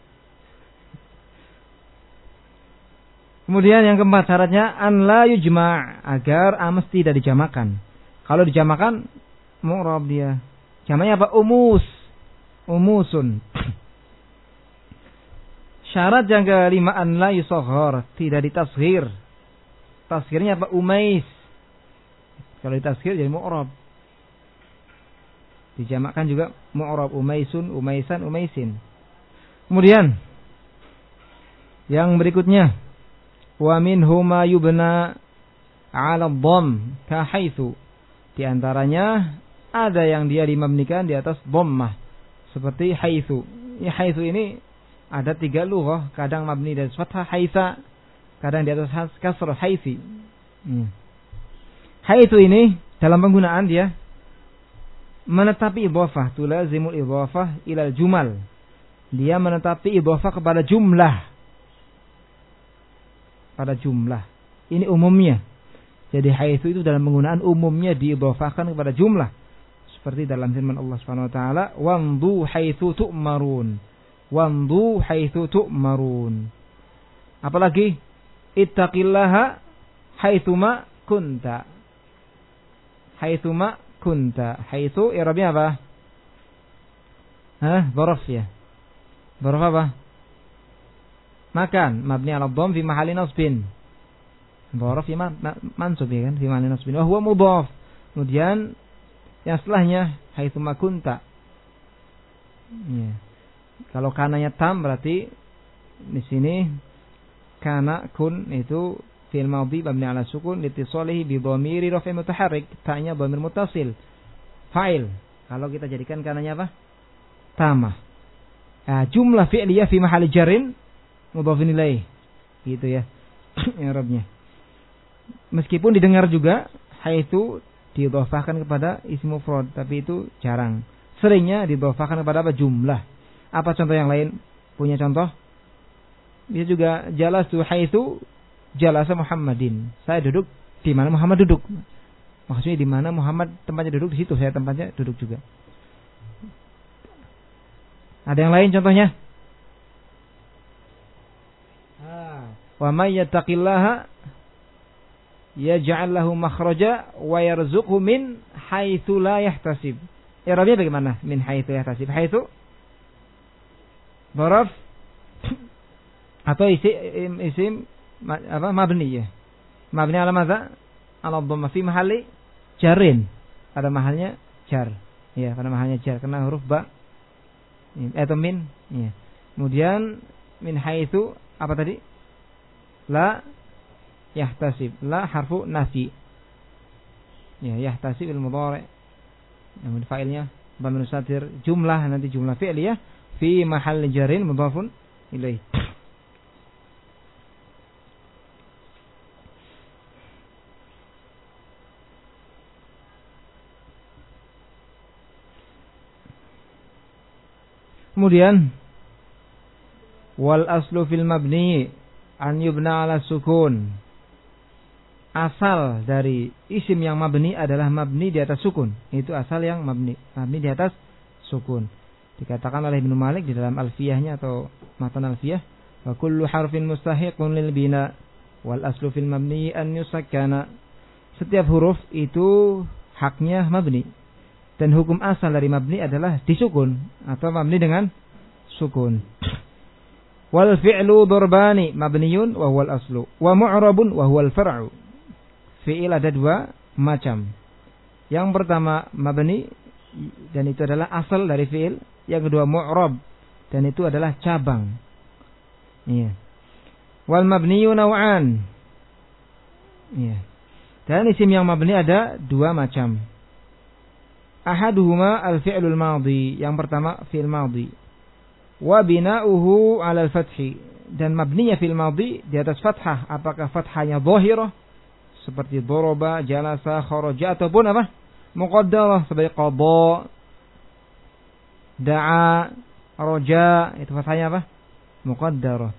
kemudian yang keempat syaratnya an la yujma', agar ams tidak dijamakan. Kalau dijamakan mu'rab dia. Jamaknya apa? Umus. Umusun. Syarat yang kelima an la yusaghar, tidak ditashghir. Tasghirnya apa? Umais. Kalau ditashghir jadi mu'rab. Dijamakkan juga mu'rab, umaisun, umaisan, umaisin. Kemudian yang berikutnya, wa minhu ma yubna 'ala dhamm ka haitsu. Di antaranya ada yang dia dimabnikan di atas dhammah, seperti haitsu. Ya, haitsu ini ada tiga lughah, kadang mabni dan fathah haitsa, kadang di atas kasrah haitsi. Hmm. Haitsu ini dalam penggunaan dia menetapi idhafah, tulazimul idhafah ilal jumal. Dia menetapi idhafah kepada jumlah. Pada jumlah. Ini umumnya. Jadi haitsu itu dalam penggunaan umumnya diidhafahkan kepada jumlah. Seperti dalam firman Allah Subhanahu wa taala, "Wamdu haitsu tu'marun." Wamdu haitsu tu'marun. Apalagi ittaqillaha haitsuma kunta. Haitsuma kunta. Haitsu i'rabnya apa? Hah? Dzaraf ya. Dzaraf apa? Makan, mabni 'ala dhamm fi mahalli nasbin. Dzaraf ya mansub ya kan, fi mahalli nasbin. Wa huwa mudhaf. Kemudian yang setelahnya haitsuma kunta. Ya. Kalau kananya tam berarti di sini kana kun itu fi'il madhi mabni 'ala sukun litisalihi bi dhamiri raf'i mutaharrik, ta'nya dhamir muttasil. Fa'il. Kalau kita jadikan kananya apa? Tamah. Nah, jumlah fi'liyah fi mahalli jarrin mudhafin ilaih. Gitu ya. I'rabnya. Meskipun didengar juga haitsu didhafahkan kepada ismu mufrad, tapi itu jarang. Seringnya didhafahkan kepada apa? Jumlah. Apa contoh yang lain? Punya contoh? Bisa juga jalastu haitsu jalasa Muhammadin. Saya duduk di mana Muhammad duduk. Maksudnya di mana Muhammad tempatnya duduk, di situ saya tempatnya duduk juga. Ada yang lain contohnya? Wa may yattaqillaha yaj'al lahu makhraja wa yarzuqhu min haitsu la yahtasib. I'rabnya bagaimana? Min haitsu yahtasib. Haitsu dharaf atau isim isim apa mabni ya. Mabni ala madza? Ala dhamma fi mahalli jarin. Pada mahalnya jar. Ya, pada mahalnya jar karena huruf ba atau min ya. Kemudian min haitsu apa tadi? La yahtasib. La harfu nafi. Ya, yahtasib al mudhari'. Namun fa'ilnya dhamir mustatir, jumlah nanti jumlah fi'liyah fi mahall jarin mudhafun ilaih. Kemudian wal aslu fil mabni an yubna ala sukun. Asal dari isim yang mabni adalah mabni di atas sukun. Itu asal yang mabni, mabni di atas sukun. Dikatakan oleh Ibnu Malik di dalam alfiyahnya atau matan alfiyah, wa kullu harfin mustahiqun lil bina wal aslu fil mabni an yusakkana. Setiap huruf itu haknya mabni. Dan hukum asal dari mabni adalah disukun atau mabni dengan sukun. Wal fi'lu darbani mabniyun wa huwal aslu wa mu'rabun wa huwal far'u. Fi'il ada dua macam. Yang pertama mabni dan itu adalah asal dari fi'il. Yang kedua mu'rab dan itu adalah cabang. Iya. Wal mabniyu naw'an. Iya. Dan isim yang mabni ada dua macam. Ahaduhuma al-fi'lul madhi. Yang pertama fi'il madhi. Wa bina'uhu 'ala al-fathi. Dan mabninya fi'il madhi di atas fathah. Apakah fathahnya dhahirah seperti daraba, jalasa, kharaja ataupun apa? Muqaddarah sebagai qada, da'a, raja. Itu fathahnya apa? Muqaddarah.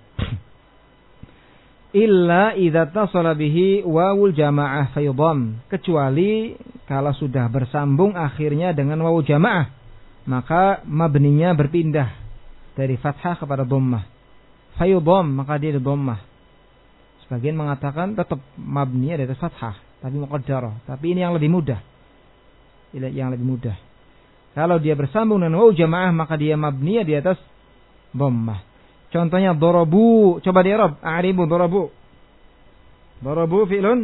Illa idza tasala bihi wawul jamaah faydham. Kecuali kalau sudah bersambung akhirnya dengan wawu jamaah, maka mabninya berpindah dari fathah kepada dhammah. Faydham, maka dia di dhammah. Sebagian mengatakan tetap mabninya di atas fathah, tapi muqaddarah. Tapi ini yang lebih mudah. Yang lebih mudah. Kalau dia bersambung dengan wawu jamaah, maka dia mabninya di atas dhammah. Contohnya darabu, coba di i'rab, a'ribu darabu. Darabu fi'lun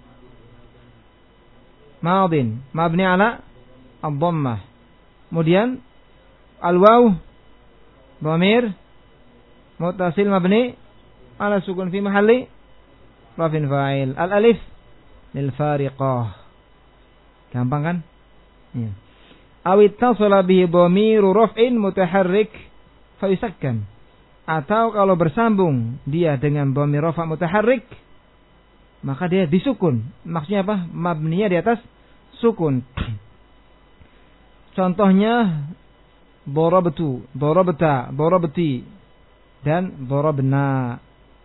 madin, mabni ala ad-dhammah. Kemudian al-waw dhamir muttasil mabni ala sukun fi mahalli rafin fa'il. Al-alif lil fariqah. Gampang kan? Ya. Aw ittasala bihi dhamiru raf'in mutaharrik fa yusakkan. Atau kalau bersambung dia dengan dhamir rafa' mutaharrik, maka dia disukun. Maksudnya apa? Mabninya di atas sukun. Contohnya darabtu, darabta, darabti dan darabna.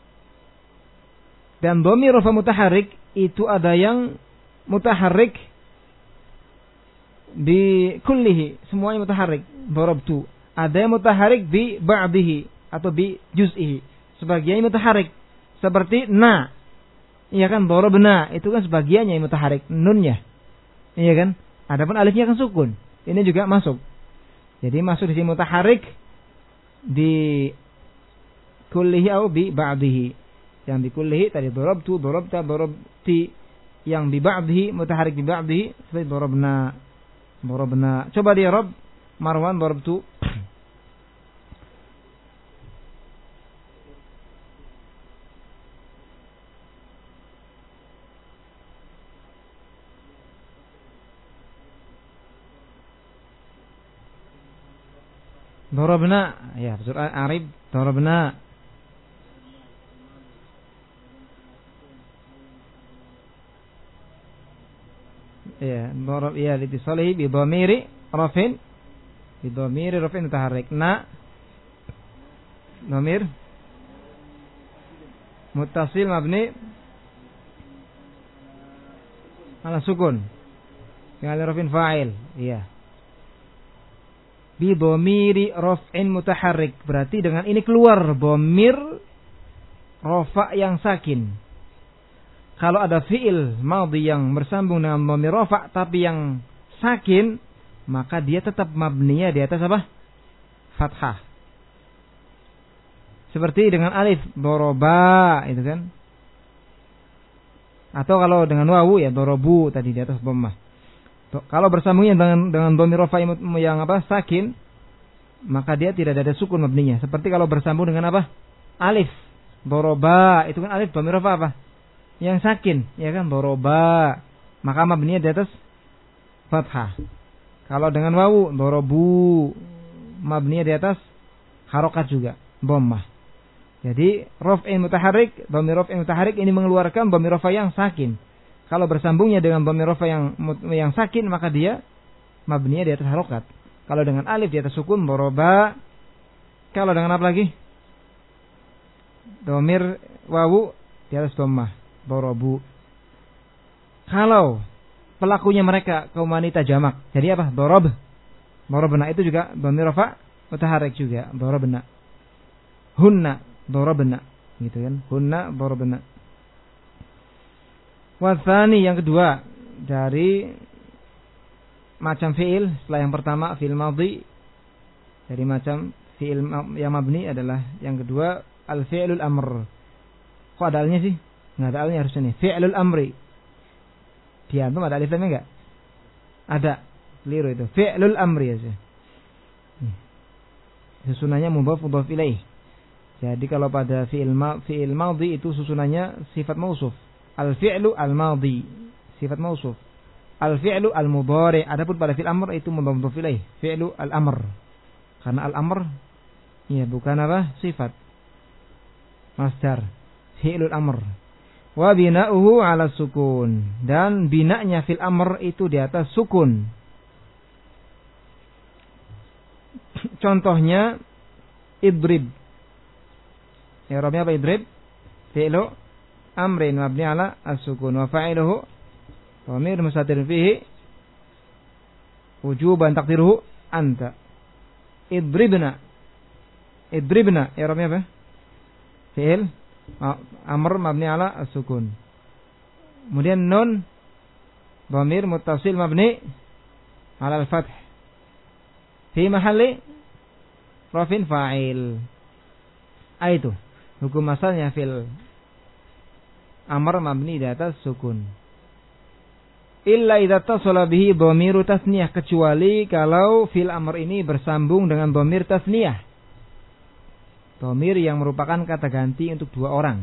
Dan dhamir rafa' mutaharrik itu ada yang mutaharrik di kullihi, semuanya mutaharrik. Darabtu. Ada yang mutaharrik bi ba'dihi atau bi juz'ihi. Sebagiannya mutaharrik seperti na. Iya kan, darabna itu kan sebagiannya yang mutaharrik, nunnya. Iya kan? Adapun alifnya kan sukun. Ini juga masuk. Jadi masuk di sini mutaharrik di kullihi atau bi ba'dihi. Yang di kullihi tadi darabtu, darabta, darabti. Yang bi ba'dihi mutaharrik bi ba'dihi seperti darabna, darabna. Coba di i'rab Marwan darabtu. Darabna, ya, surah Arib, darabna. Ya, darab ya litisalihi bi dhamiri rafin, bi dhamiri rafin mutaharrik. Na Dhamir muttasil mabni ala sukun. Fi'il rafin fa'il. Iya. Bi dhamiri raf'in mutaharrik. Berarti dengan ini keluar dhamir rafa yang sakin. Kalau ada fi'il madhi yang bersambung dengan dhamir rafa tapi yang sakin, maka dia tetap mabninya di atas apa? Fathah. Seperti dengan alif doroba itu kan. Atau kalau dengan wawu ya dorobu tadi di atas dhammah. Kalau bersambungnya dengan dengan dhamir rafa yang apa? Sakin, maka dia tidak ada sukun mabninya. Seperti kalau bersambung dengan apa? Alif doroba, itu kan alif dhamir rafa apa? Yang sakin, ya kan? Doroba, maka mabninya di atas fathah. Kalau dengan wawu dorobu, mabninya di atas harokat juga, dhammah. Jadi raf'in mutaharrik, dhamir raf'in mutaharrik ini mengeluarkan dhamir rafa yang sakin. Kalau bersambungnya dengan dhamir rafa yang yang sakin, maka dia mabninya di atas harokat. Kalau dengan alif di atas sukun doroba. Kalau dengan apa lagi? Dhamir wawu di atas dhammah, dorobu. Kalau pelakunya mereka kaum wanita jamak, jadi apa? Dorob. Dorobna itu juga dhamir rafa mutaharrik juga, dorobna. Hunna dorobna, gitu kan? Hunna dorobna. Wathani yang kedua dari macam fi'il setelah yang pertama fi'il madhi, dari macam fi'il yang mabni adalah yang kedua al-fi'lul amr. Kok ada alnya sih? Enggak ada alnya harusnya nih. Fi'lul amri. Di antum ada alif lamnya enggak? Ada. Keliru itu. Fi'lul amri aja. Susunannya mudhaf mudhaf ilaih. Jadi kalau pada fi'il ma, fi'il madhi itu susunannya sifat mausuf. Al-fi'lu al-madhi, sifat mausuf. Al-fi'lu al-mudhari. Adapun pada fi'il amr itu mudhaf mudhaf ilaih, fi'lu al-amr. Karena al-amr ya bukan apa? Sifat. Masdar. Fi'lul amr. Wa bina'uhu 'ala sukun. Dan bina'nya fil amr itu di atas sukun. Contohnya idrib. I'rabnya apa idrib? Fi'lu amrin mabni 'ala as-sukun wa fa'iluhu dhamir mustatir fihi wujuban taqdiruhu anta. Idribna. Idribna i'rabnya apa? Fi'il amr mabni 'ala as-sukun. Kemudian nun dhamir muttasil mabni 'ala al-fath fi mahalli rafin fa'il. Ah itu hukum asalnya fil amr mabni di atas sukun. Illa idza tasala bihi dhamiru tasniyah, kecuali kalau fil amr ini bersambung dengan dhamir tasniyah. Dhamir yang merupakan kata ganti untuk dua orang.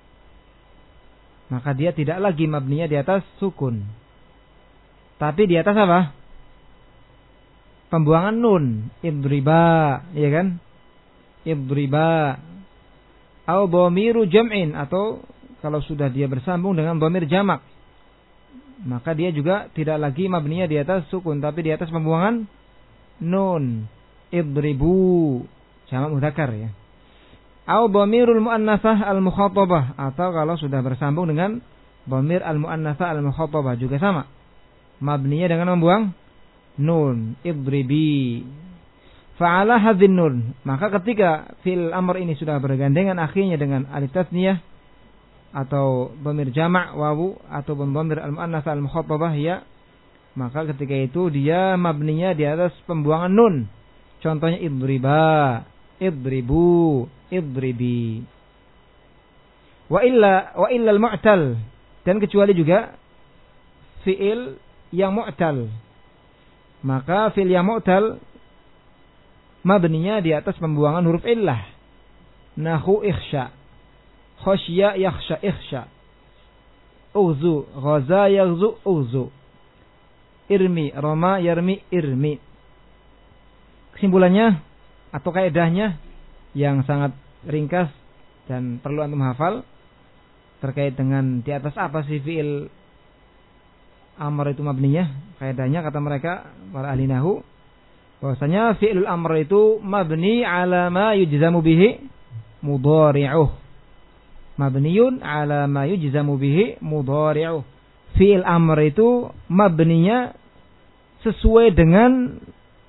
Maka dia tidak lagi mabninya di atas sukun. Tapi di atas apa? Pembuangan nun. Idriba, iya kan? Idriba. Au dhamiru jam'in, atau kalau sudah dia bersambung dengan dhamir jamak, maka dia juga tidak lagi mabninya di atas sukun, tapi di atas pembuangan nun. Idribu, jamak mudzakkar ya. Au dhamirul muannasah al-mukhatabah, atau kalau sudah bersambung dengan dhamir al-muannasah al-mukhatabah juga sama. Mabninya dengan membuang nun. Idribi. Fa'ala hadzin nun, maka ketika fil amr ini sudah bergandengan akhirnya dengan alif tasniyah atau dhamir jamak wawu atau dhamir al-muannats al-mukhatabah ya, maka ketika itu dia mabninya di atas pembuangan nun. Contohnya idriba, idribu, idribi. Wa illa wa illa al-mu'tal, dan kecuali juga fi'il yang mu'tal. Maka fi'il yang mu'tal mabninya di atas pembuangan huruf illah. Nahu ikhsha, khasya yakhsha ikhsha, uzu ghaza yaghzu uzu, irmi rama yarmi irmi. Kesimpulannya atau kaidahnya yang sangat ringkas dan perlu antum hafal terkait dengan di atas apa sih fi'il amr itu mabninya. Kaidahnya kata mereka para ahli nahwu bahwasanya fi'ilul amr itu mabni ala ma yujzamu bihi mudhari'uh. Mabniyun ala ma yujzamu bihi mudhari'uh. Fi'il amr itu mabninya sesuai dengan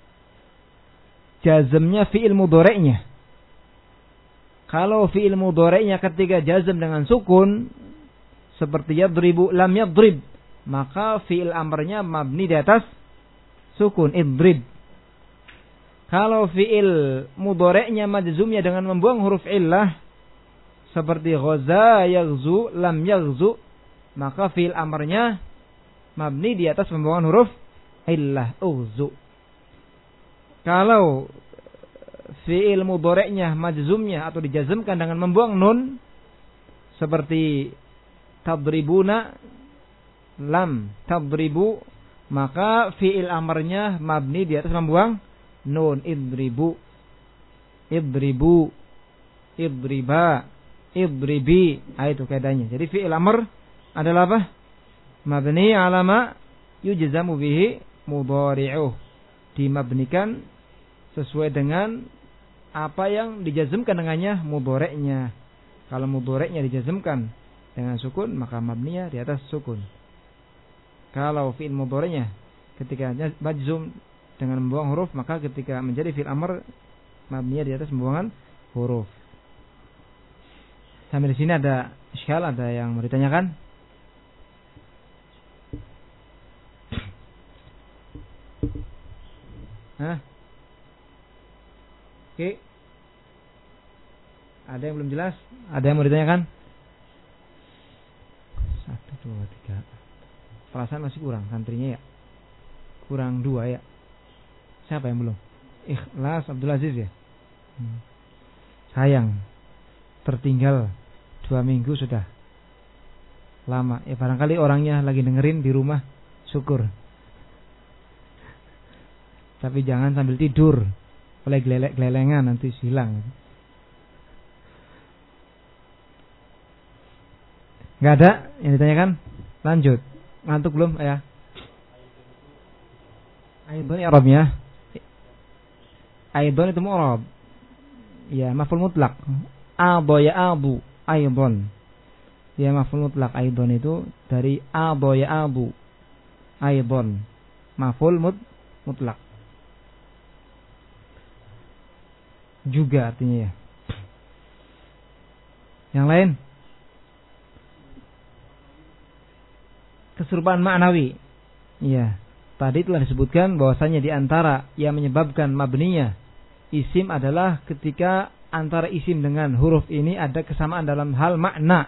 jazmnya fi'il mudhari'nya. Kalau fi'il mudhari'nya ketika jazm dengan sukun seperti yadribu lam yadrib, maka fi'il amrnya mabni di atas sukun idrib. Kalau fi'il mudhari'nya majzumnya dengan membuang huruf illah seperti ghaza yaghzu lam yaghzu, maka fi'il amrnya mabni di atas pembuangan huruf illah ughzu. Kalau fi'il mudhari'nya majzumnya atau dijazmkan dengan membuang nun seperti tadribuna lam tadribu, maka fi'il amrnya mabni di atas membuang nun idribu idribu idriba idribi. Ah, itu kaidahnya. Jadi fi'il amr adalah apa? Mabni ala ma yujzamu bihi mudhari'uh. Dimabnikan sesuai dengan apa yang dijazmkan dengannya mudhari'nya. Kalau mudhari'nya dijazmkan dengan sukun, maka mabninya di atas sukun. Kalau fi'il mudhari'nya ketika majzum dengan membuang huruf, maka ketika menjadi fi'il amr mabninya di atas pembuangan huruf. Sampai di sini ada iskal, ada yang mau ditanyakan? Hah? Oke. Ada yang belum jelas? Ada yang mau ditanyakan? Satu, dua, tiga. Perasaan masih kurang santrinya ya? Kurang dua ya? Siapa yang belum? Ikhlas Abdul Aziz ya? Hmm. Sayang. Tertinggal dua minggu sudah. Lama. Ya barangkali orangnya lagi dengerin di rumah. Syukur. Tapi jangan sambil tidur. Oleh gelelek-gelelengan nanti hilang. Gak ada yang ditanyakan? Lanjut. Ngantuk belum ya? Aidon i'rabnya. Aidon itu mu'rab. Ya, maf'ul mutlak. Ado ya abu. Aidon. Ya, maf'ul mutlak. Aidon itu dari ado ya abu. Aidon. Maf'ul mut, mutlak. Juga artinya ya. Yang lain? Keserupaan maknawi. Iya. Tadi telah disebutkan bahwasanya di antara yang menyebabkan mabninya isim adalah ketika antara isim dengan huruf ini ada kesamaan dalam hal makna.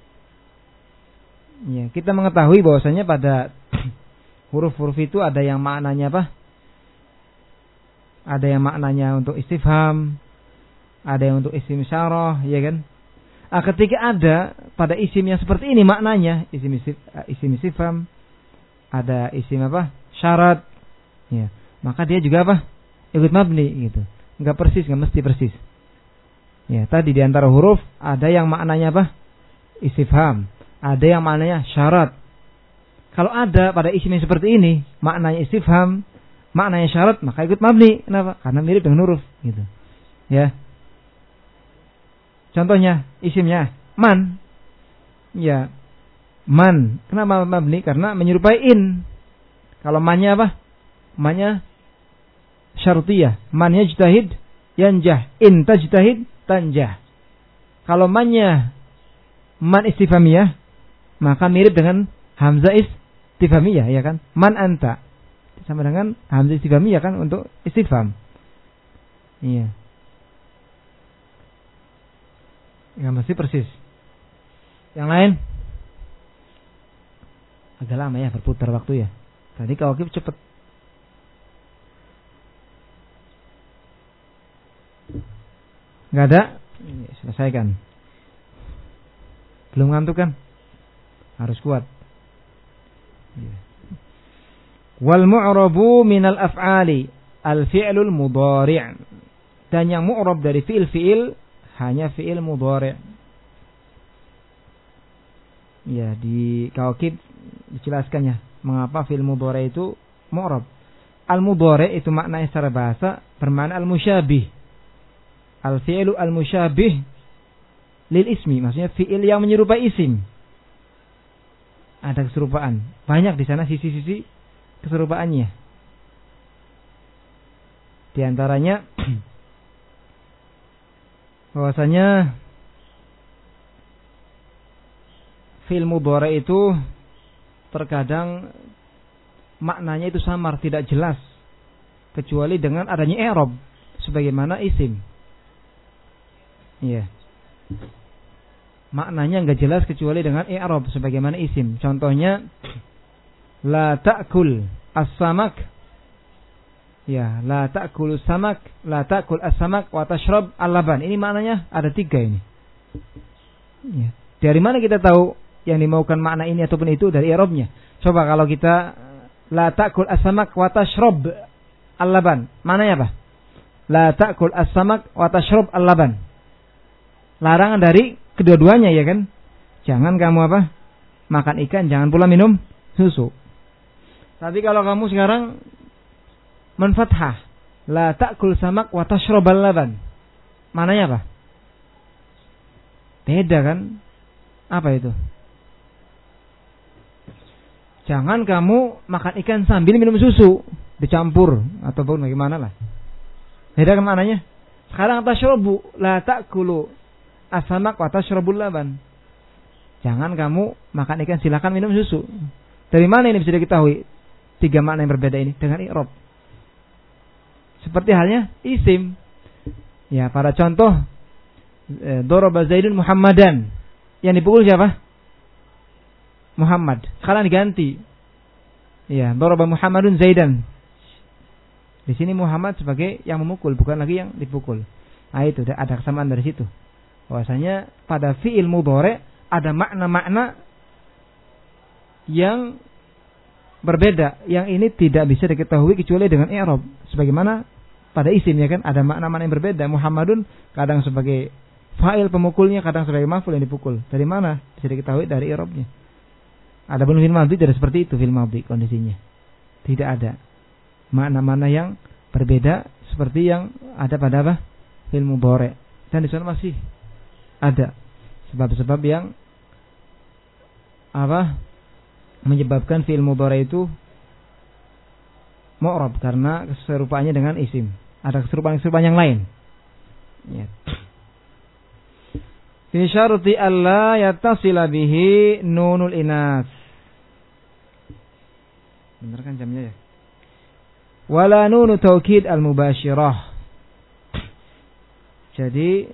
Ya, kita mengetahui bahwasanya pada huruf-huruf itu ada yang maknanya apa? Ada yang maknanya untuk istifham, ada yang untuk isim isyarah, ya kan? Ah, ketika ada pada isim yang seperti ini maknanya isim isim, isim istifham, ada isim apa? Syarat, ya, maka dia juga apa? Ikut mabni gitu. Enggak persis, enggak mesti persis. Ya, tadi di antara huruf ada yang maknanya apa? Istifham, ada yang maknanya syarat. Kalau ada pada isim yang seperti ini maknanya istifham, maknanya syarat, maka ikut mabni. Kenapa? Karena mirip dengan huruf gitu. Ya. Contohnya isimnya man. Ya. Man. Kenapa mabni? Karena menyerupai in. Kalau mannya apa? Mannya syartiyah. Man yajtahid yanjah. In tajtahid tanjah. Kalau mannya man istifhamiyah, maka mirip dengan hamzah istifhamiyah, ya kan? Man anta. Sama dengan hamzah istifhamiyah kan untuk istifham. Iya. Enggak mesti persis. Yang lain? Agak lama ya berputar waktu ya. Tadi kalau kip cepet. Enggak ada? Ya, selesaikan. Belum ngantuk kan? Harus kuat. Ya. Wal mu'rabu minal af'ali al-fi'lul mudhari'. Dan yang mu'rab dari fi'il-fi'il hanya fi'il mudhari'. Ya, di Kawakib dijelaskannya mengapa fi'il mudhari' itu mu'rab. Al-mudhari' itu maknanya secara bahasa bermakna al-musyabih. Al-fi'lu al-musyabih lil ismi, maksudnya fi'il yang menyerupai isim. Ada keserupaan. Banyak di sana sisi-sisi keserupaannya. Di antaranya bahwasanya fi'il mudhari itu terkadang maknanya itu samar, tidak jelas kecuali dengan adanya i'rab sebagaimana isim. Iya. Maknanya enggak jelas kecuali dengan i'rab sebagaimana isim. Contohnya la ta'kul as-samak. Ya, la ta'kul as-samak, la ta'kul as-samak wa tashrab al-laban. Ini maknanya ada tiga ini. Ya. Dari mana kita tahu yang dimaukan makna ini ataupun itu? Dari i'rabnya. Coba kalau kita la ta'kul as-samak wa tashrab al-laban. Maknanya apa? La ta'kul as-samak wa tashrab al-laban. Larangan dari kedua-duanya, ya kan? Jangan kamu apa? Makan ikan, jangan pula minum susu. Tapi kalau kamu sekarang menfathah, la ta'kul samak wa tashrabal laban. Mananya apa? Beda kan? Apa itu? Jangan kamu makan ikan sambil minum susu, dicampur ataupun bagaimana lah. Beda kan maknanya? Sekarang tashrabu, la ta'kulu as-samak wa tashrabul laban. Jangan kamu makan ikan, silakan minum susu. Dari mana ini bisa diketahui? Tiga makna yang berbeda ini dengan i'rab. Seperti halnya isim. Ya, pada contoh e, daraba Zaidun Muhammadan. Yang dipukul siapa? Muhammad. Sekarang diganti. Ya, daraba Muhammadun Zaidan. Di sini Muhammad sebagai yang memukul, bukan lagi yang dipukul. Nah, itu ada kesamaan dari situ. Bahwasanya pada fi'il mudhari ada makna-makna yang berbeda, yang ini tidak bisa diketahui kecuali dengan i'rab. Sebagaimana pada isim, ya kan, ada makna-makna yang berbeda. Muhammadun kadang sebagai fa'il pemukulnya, kadang sebagai maf'ul yang dipukul. Dari mana? Bisa diketahui dari i'rabnya. Adapun fil madhi tidak seperti itu, fil madhi kondisinya. Tidak ada makna-makna yang berbeda seperti yang ada pada apa? Fil mudhari. Dan di sana masih ada sebab-sebab yang apa? Menyebabkan fi'il mudhari itu mu'rab karena keserupaannya dengan isim. Ada keserupaan-keserupaan yang lain. Ya. Fi syarti alla yattasila bihi nunul inas. Benar kan jamnya ya? Wala nunu taukid al-mubashirah. Jadi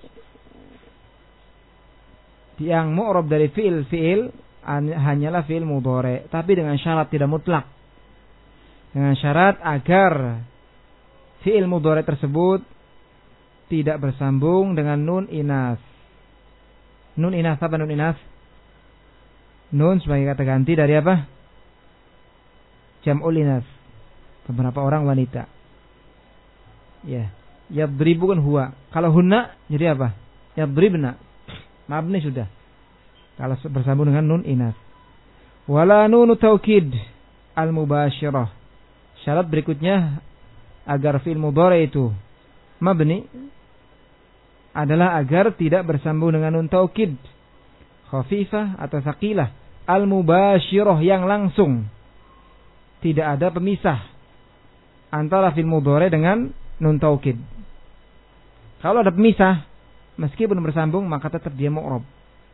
yang mu'rab dari fi'il fi'il hanyalah fi'il mudhari, tapi dengan syarat tidak mutlak. Dengan syarat agar fi'il mudhari tersebut tidak bersambung dengan nun inas. Nun inas apa nun inas? Nun sebagai kata ganti dari apa? Jam'ul inas. Beberapa orang wanita. Ya, yadribu kan huwa. Kalau hunna jadi apa? Yadribna. Mabni sudah. Kalau bersambung dengan nun inas. Wala nunu taukid al-mubashirah. Syarat berikutnya agar fi'il mudhari itu mabni adalah agar tidak bersambung dengan nun taukid khafifah atau tsaqilah al-mubashirah yang langsung. Tidak ada pemisah antara fi'il mudhari dengan nun taukid. Kalau ada pemisah, meskipun bersambung maka tetap dia mu'rab.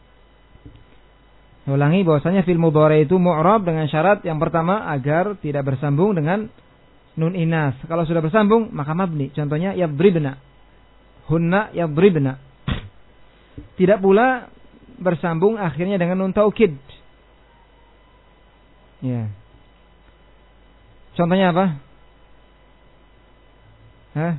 Ulangi bahwasanya fi'il mudhari itu mu'rab dengan syarat yang pertama agar tidak bersambung dengan nun inas. Kalau sudah bersambung maka mabni. Contohnya yadribna. Hunna yadribna. Tidak pula bersambung akhirnya dengan nun taukid. Ya. Contohnya apa? Hah?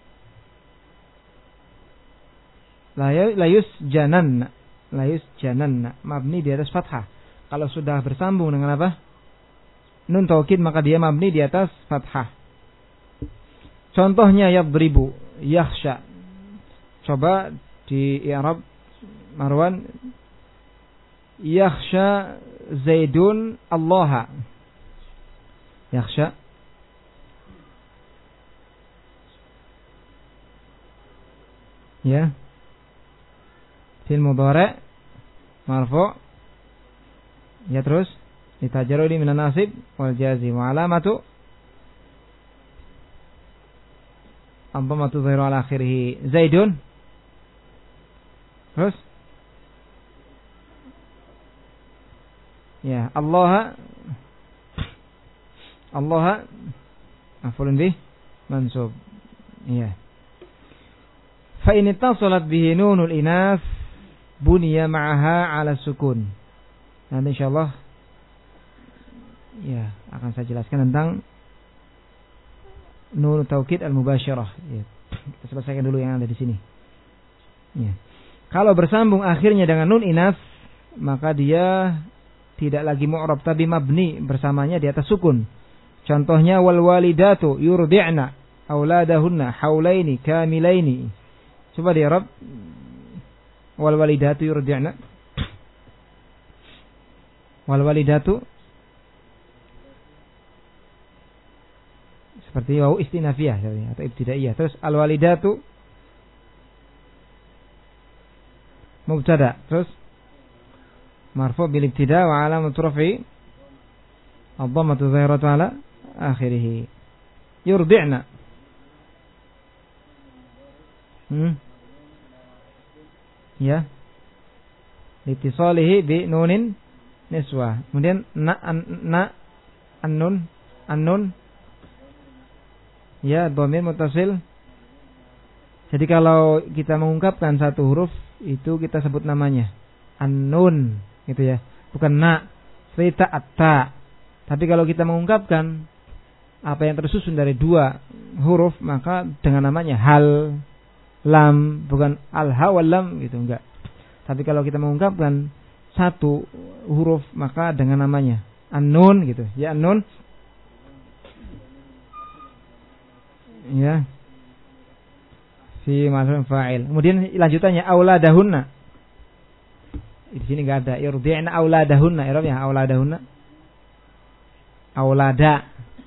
Layus janan. Layus janan. Mabni di atas fathah. Kalau sudah bersambung dengan apa? Nun taukid maka dia mabni di atas fathah. Contohnya yadribu, yakhsha. Coba di i'rab Marwan. Yakhsha Zaidun Allaha. Yakhsha. Ya. Fi'il mudhari' marfu'. Ya terus litajarrudi minan nasib wal jazim wa alamatu ad-dhammatu dhahiru ala akhirih. Zaidun. Terus ya Allah Allah maf'ulun bih mansub. Ya. Fa in ittasalat bihi nunul inas buniya ma'aha 'ala sukun. Nanti insyaallah ya akan saya jelaskan tentang nun taukid al-mubasyarah. Ya. Kita selesaikan dulu yang ada di sini. Ya. Kalau bersambung akhirnya dengan nun inas, maka dia tidak lagi mu'rab tapi mabni, bersamanya di atas sukun. Contohnya wal walidatu yurdi'na auladahunna haulaini kamilaini. Coba di Arab wal walidatu yurdi'na. Wal walidatu seperti wau istinafiyah atau ibtidaiyah. Terus al walidatu mubtada, terus marfu' bil ibtida wa alamatu raf'i ad-dhammatu dhahiratu ala akhirih. Yurdi'na. Hmm. Ya. Litisalihi bi nunin niswah. Kemudian na an, na an-nun an-nun ya dhamir muttasil. Jadi kalau kita mengungkapkan satu huruf itu kita sebut namanya an-nun gitu ya. Bukan na, seperti ta at-ta. Tapi kalau kita mengungkapkan apa yang tersusun dari dua huruf maka dengan namanya hal, lam, bukan al-ha wal lam gitu, enggak. Tapi kalau kita mengungkapkan satu huruf maka dengan namanya an-nun gitu. Ya an-nun. Ya. Fi maf'ul fa'il. Kemudian lanjutannya auladahunna. Di sini enggak ada irdi'na auladahunna. I'rabnya auladahunna. Aulada.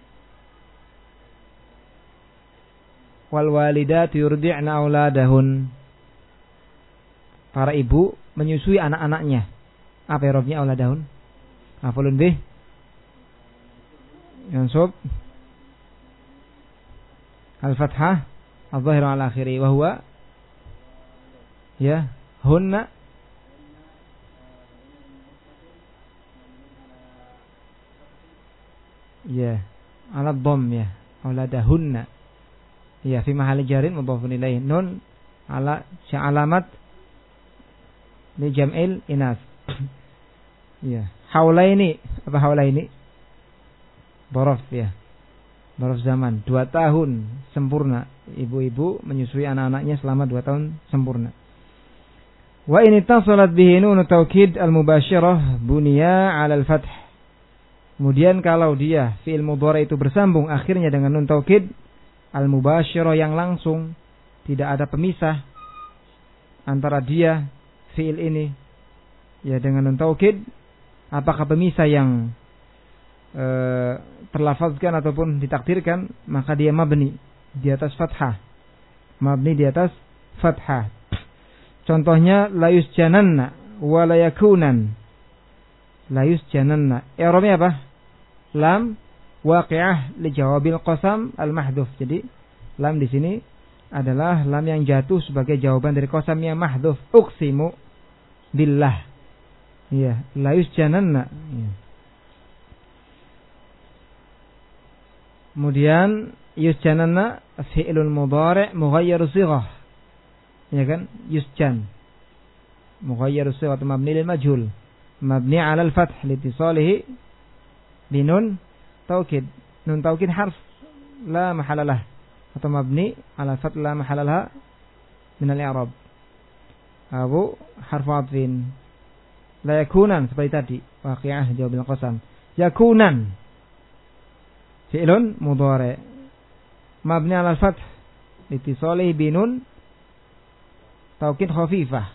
Wal walidatu yurdi'na auladahun. Para ibu menyusui anak-anaknya. Apa i'rabnya auladahun? Maf'ulun bih mansub al-fathah adh-dhahiru ala akhiri wa huwa ya hunna ya ala dhamm ya auladahunna ya fi mahalli jarin mudhafun ilaih nun ala alamat li jam'il inas. Ya, haulaini apa haulaini? Dhorof ya. Dhorof zaman, dua tahun sempurna. Ibu-ibu menyusui anak-anaknya selama dua tahun sempurna. Wa in ittasalat bihi nun taukid al-mubasyarah buniya 'ala al-fath. Kemudian kalau dia fi'il mudhari itu bersambung akhirnya dengan nun taukid al-mubasyarah yang langsung, tidak ada pemisah antara dia fi'il ini ya dengan nun taukid. Apakah pemisah yang e, terlafazkan ataupun ditakdirkan, maka dia mabni di atas fathah. Mabni di atas fathah. Contohnya la yusjananna wa la yakunan. La yusjananna. I'rabnya apa? Lam waqi'ah li jawabil qasam al-mahdhuf. Jadi lam di sini adalah lam yang jatuh sebagai jawaban dari qasam yang mahdhuf. Uqsimu billah. Iya, la yusjananna. Ya. Kemudian yusjananna fi'lun mudhari' mughayyir shighah. Ya kan? Yusjan. Mughayyir shighah mabni lil majhul. Mabni 'ala al-fath litisalihi bi nun taukid. Nun taukid harf la mahalla lah atau mabni 'ala al-fath la mahalla laha min al-i'rab. Abu harfu 'athfin. La yakunan seperti tadi. Waqi'ah jawabil qasam. Yakunan. Fi'lun mudhari' mabni 'ala al-fath litisalihi bi nun taukid khafifah.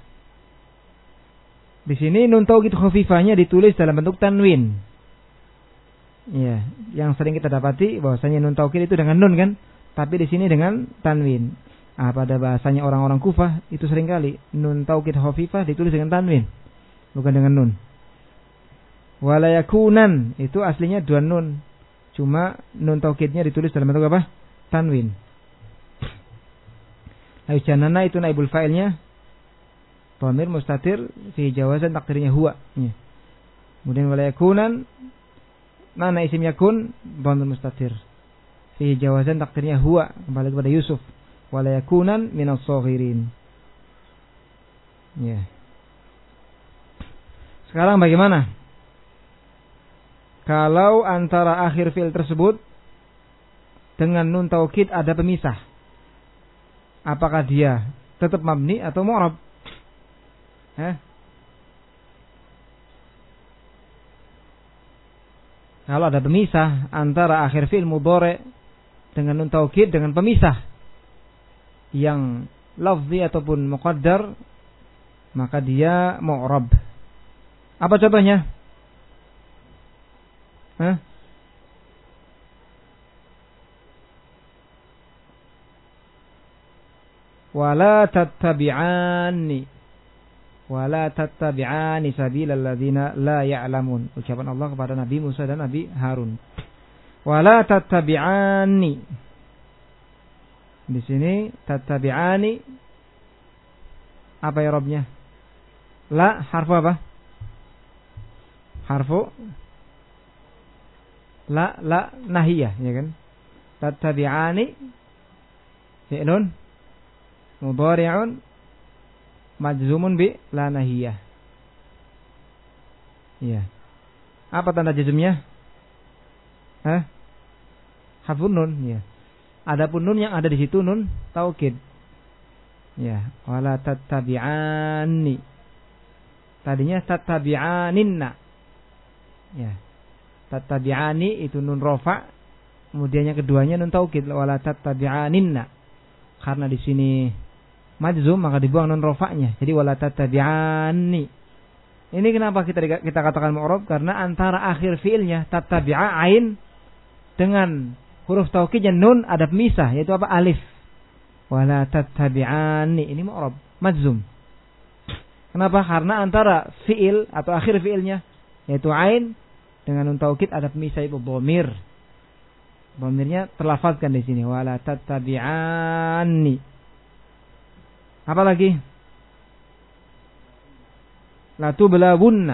Di sini nun taukid khafifahnya ditulis dalam bentuk tanwin. Ya, yang sering kita dapati bahwasanya nun taukid itu dengan nun kan, tapi di sini dengan tanwin. Ah, pada bahasanya orang-orang Kufah itu seringkali nun taukid khafifah ditulis dengan tanwin, bukan dengan nun. Wala yakunan itu aslinya dua nun, cuma nun taukidnya ditulis dalam bentuk apa? Tanwin. Lalu janana itu naibul fa'ilnya dhamir mustatir fi jawazan takdirnya huwa. Ya. Kemudian wala yakunan mana isim yakun dhamir mustatir fi jawazan takdirnya huwa, kembali kepada Yusuf. Wala yakunan minas shaghirin. Ya. Sekarang bagaimana kalau antara akhir fi'il tersebut dengan nun taukid ada pemisah? Apakah dia tetap mabni atau mu'rab? Hah? Kalau ada pemisah antara akhir fi'il mudhari' dengan nun taukid dengan pemisah yang lafzi ataupun muqaddar, maka dia mu'rab. Apa contohnya? Hah? Wala tattabi'ani wala tattabi'ani sabilal ladzina la ya'lamun. Ucapan Allah kepada Nabi Musa dan Nabi Harun. Wala tattabi'ani. Di sini tattabi'ani apa i'rabnya? La harfu apa? Harfu la la nahiyah, ya kan? Tattabi'ani fi'lun mudhari'un majzumun bi la nahiyah. Ya. Apa tanda jazmnya? Hah? Harfun nun, ya. Adapun nun yang ada di situ nun taukid. Ya, wala tattabi'ani. Tadinya tattabi'aninna. Ya. Tattabi'ani itu nun rafa, kemudian yang keduanya nun taukid, wala tattabi'aninna. Karena di sini majzum maka dibuang nun rafa'nya. Jadi wala tattabi'ani. Ini kenapa kita kita katakan mu'rab? Karena antara akhir fiilnya tattabi'a ain dengan huruf taukidnya nun ada pemisah, yaitu apa? Alif. Wala tattabi'ani, ini mu'rab, majzum. Kenapa? Karena antara fiil atau akhir fiilnya yaitu ain dengan nun taukid ada pemisah, itu dhamir. Dhamirnya terlafazkan di sini, wala tattabi'ani. Apa lagi? La tublawunna.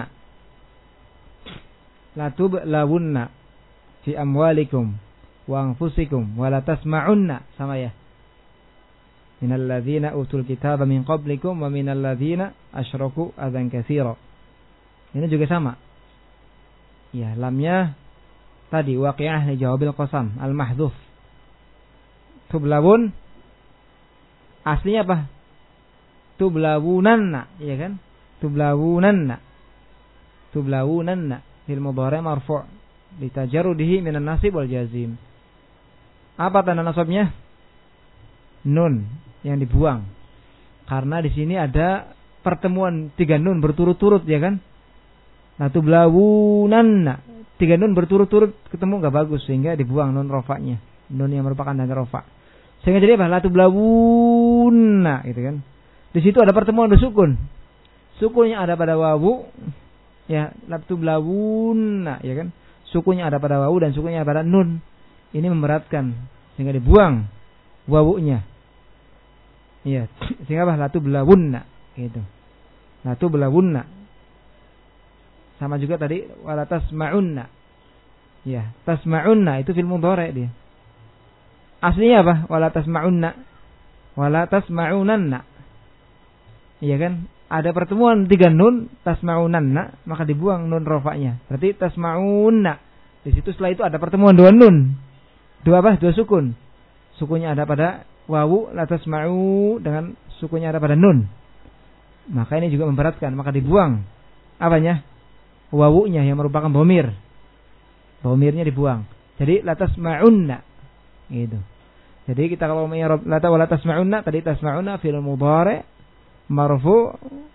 La tublawunna fi amwalikum wa anfusikum wa la tasma'unna, sama ya. Minal ladzina utul kitaba min qablikum wa minal ladzina asyraku adzan katsira. Ini juga sama. Ya, lamnya tadi waqi'ah li jawabil qasam al-mahdhuf. Tublawun aslinya apa? Tublawunanna, ya kan? Tublawunanna. Tublawunanna fil mudhari' marfu' li tajarrudihi minan nasib wal jazim. Apa tanda nasabnya? Nun yang dibuang. Karena di sini ada pertemuan tiga nun berturut-turut, ya kan? Nah, tublawunanna, tiga nun berturut-turut ketemu enggak bagus, sehingga dibuang nun rafa'nya. Nun yang merupakan tanda rafa'. Sehingga jadi apa? La tublawunna, gitu kan? Di situ ada pertemuan bersukun. Sukunnya ada pada wawu, ya, la tublawunna, ya kan? Sukunnya ada pada wawu dan sukunnya ada pada nun. Ini memberatkan, sehingga dibuang wawunya. Iya, sehingga apa? La tublawunna, gitu. La tublawunna. Sama juga tadi wala tasma'unna. Ya, tasma'unna itu fil mudhari' dia. Aslinya apa? Wala tasma'unna. Wala tasma'unanna. Iya kan? Ada pertemuan tiga nun, tasma'unanna, maka dibuang nun rafa'nya. Berarti tasma'unna. Di situ setelah itu ada pertemuan dua nun. Dua apa? Dua sukun. Sukunnya ada pada wawu, la tasma'u, dengan sukunnya ada pada nun. Maka ini juga memberatkan, maka dibuang apanya? Wawunya yang merupakan dhamir. Dhamirnya dibuang. Jadi la tasma'unna. Gitu. Jadi kita kalau mengi'rab la ta wala tasma'unna, tadi tasma'unna fil mudhari' marfu'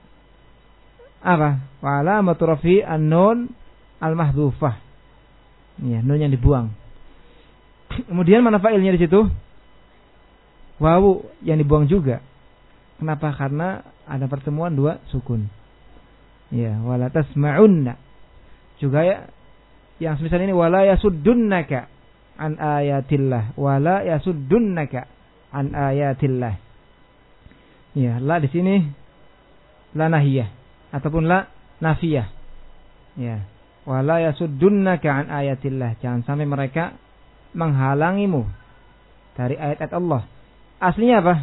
apa? Wa alamatu raf'i an-nun al-mahdhufah. Ya, nun yang dibuang. Kemudian mana fa'ilnya di situ? Wawu yang dibuang juga. Kenapa? Karena ada pertemuan dua sukun. Ya, wala tasma'unna. Juga ya yang semisal ini wala yasuddunaka an ayatillah, wala yasuddunaka an ayatillah. Ya, la di sini la nahiyah ataupun la nafiyah. Ya, wala yasuddunaka an ayatillah. Jangan sampai mereka menghalangimu dari ayat-ayat Allah. Aslinya apa?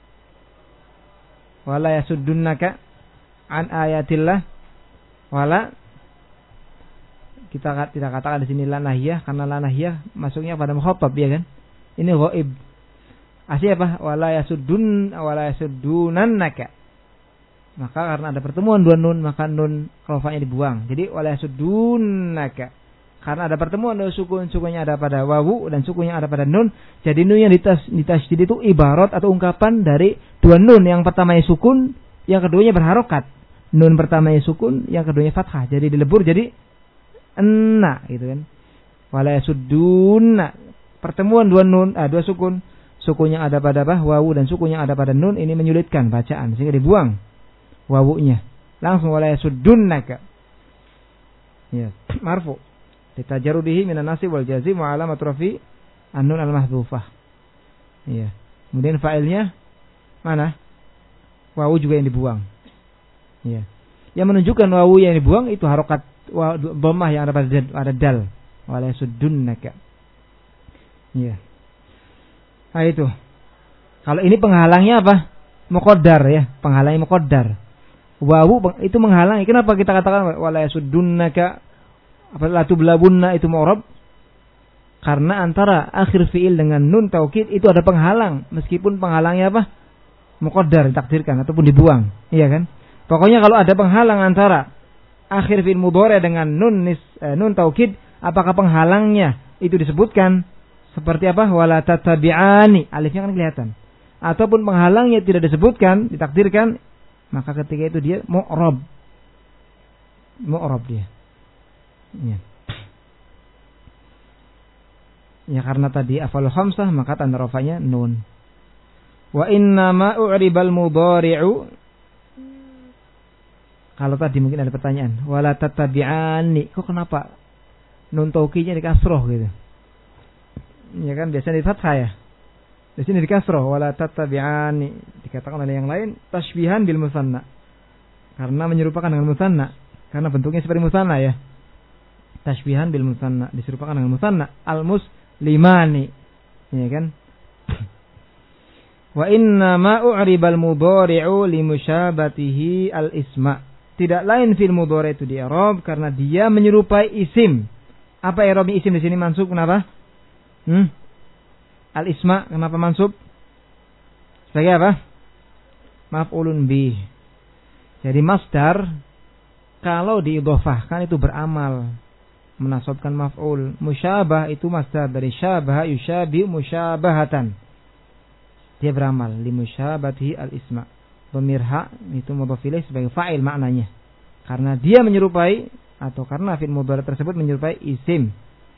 Wala yasuddunaka an ayatillah. Wala, kita tidak katakan di sini la nahiyah karena la nahiyah masuknya pada mukhatab, ya kan? Ini ghaib. Aslinya apa? Wala yasuddun wala yasuddunannaka. Maka karena ada pertemuan dua nun, maka nun rafa'nya dibuang. Jadi wala yasuddunaka. Karena ada pertemuan dua sukun, sukunnya ada pada wawu dan sukunnya ada pada nun. Jadi nun yang ditas, ditasydid itu ibarat atau ungkapan dari dua nun. Yang pertamanya sukun, yang keduanya berharokat. Nun pertamanya sukun, yang keduanya fathah. Jadi dilebur jadi enna, gitu kan. Wala yasuddunna. Pertemuan dua nun, ah, dua sukun. Sukunnya ada pada apa? Wawu dan sukunnya ada pada nun. Ini menyulitkan bacaan sehingga dibuang wawunya. Langsung wala yasuddunaka. Ya, marfu. Litajarudihi minan nasib wal jazim wa alamat rafi an-nun al-mahdhufah. Ya. Kemudian fa'ilnya mana? Wawu juga yang dibuang. Ya. Yang menunjukkan wawu yang dibuang itu harokat dhammah yang ada pada ada dal. Wala yasuddunaka. Ya. Nah itu. Kalau ini penghalangnya apa? Muqaddar ya, penghalangnya muqaddar. Wawu itu menghalangi. Kenapa kita katakan wala yasuddunaka? Apa la tublabunna itu mu'rab? Karena antara akhir fiil dengan nun taukid itu ada penghalang, meskipun penghalangnya apa? Muqaddar, ditakdirkan ataupun dibuang, iya kan? Pokoknya kalau ada penghalang antara akhir fi'il mudhari dengan nun nis, eh, nun taukid, apakah penghalangnya itu disebutkan seperti apa? Wala tatabi'ani, alifnya kan kelihatan. Ataupun penghalangnya tidak disebutkan, ditakdirkan, maka ketika itu dia mu'rab. Mu'rab dia. Ya. Ya karena tadi afal khamsah maka tanda rafanya nun. Wa inna ma u'ribal mudhari'u. Kalau tadi mungkin ada pertanyaan, wala tatabi'ani, kok kenapa nun taukidnya di kasroh gitu? Ya kan biasanya di fathah ya. Di sini di kasroh, wala tatabi'ani. Dikatakan oleh yang lain tashbihan bil musanna. Karena menyerupakan dengan musanna, karena bentuknya seperti musanna ya. Tashbihan bil musanna, diserupakan dengan musanna, al muslimani. Ya kan? Wa inna ma u'ribal mudhari'u li musyabatihi al isma. Tidak lain fil mudhari' itu di i'rab karena dia menyerupai isim. Apa i'rabnya isim di sini mansub kenapa? Hmm? Al isma kenapa mansub? Sebagai apa? Maf'ulun bih. Jadi masdar kalau diidhofahkan itu beramal, menasabkan maf'ul. Musyabah itu masdar dari syabah yusyabi musyabahatan. Dia beramal li musyabatihi al isma. Dhamir ha itu mudhaf ilaih sebagai fa'il maknanya. Karena dia menyerupai atau karena fi'il mudhari tersebut menyerupai isim.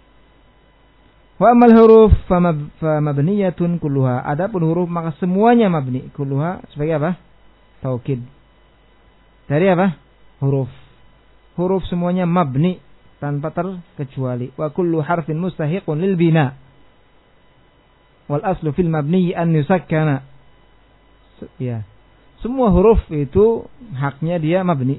Wa amal huruf famabniyatun kulluha. Adapun huruf maka semuanya mabni. Kulluha sebagai apa? Taukid. Dari apa? Huruf. Huruf semuanya mabni tanpa terkecuali. Wa kullu harfin mustahiqun lil bina. Wal aslu fil mabni an yusakkana. Ya. Semua huruf itu haknya dia mabni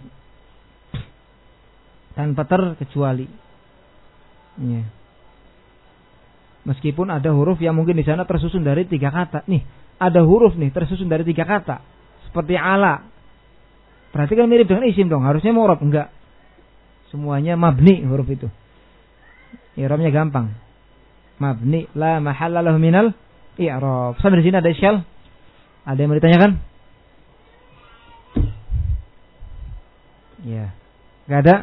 tanpa terkecuali. Ya. Meskipun ada huruf yang mungkin di sana tersusun dari tiga kata. Nih, ada huruf nih tersusun dari tiga kata. Seperti ala. Berarti kan mirip dengan isim dong. Harusnya mu'rab. Enggak. Semuanya mabni huruf itu. I'rabnya gampang. Mabni la mahalla lahu minal i'rab. Sampai di sini ada isyal? Ada yang mau ditanyakan? Ya. Enggak ada?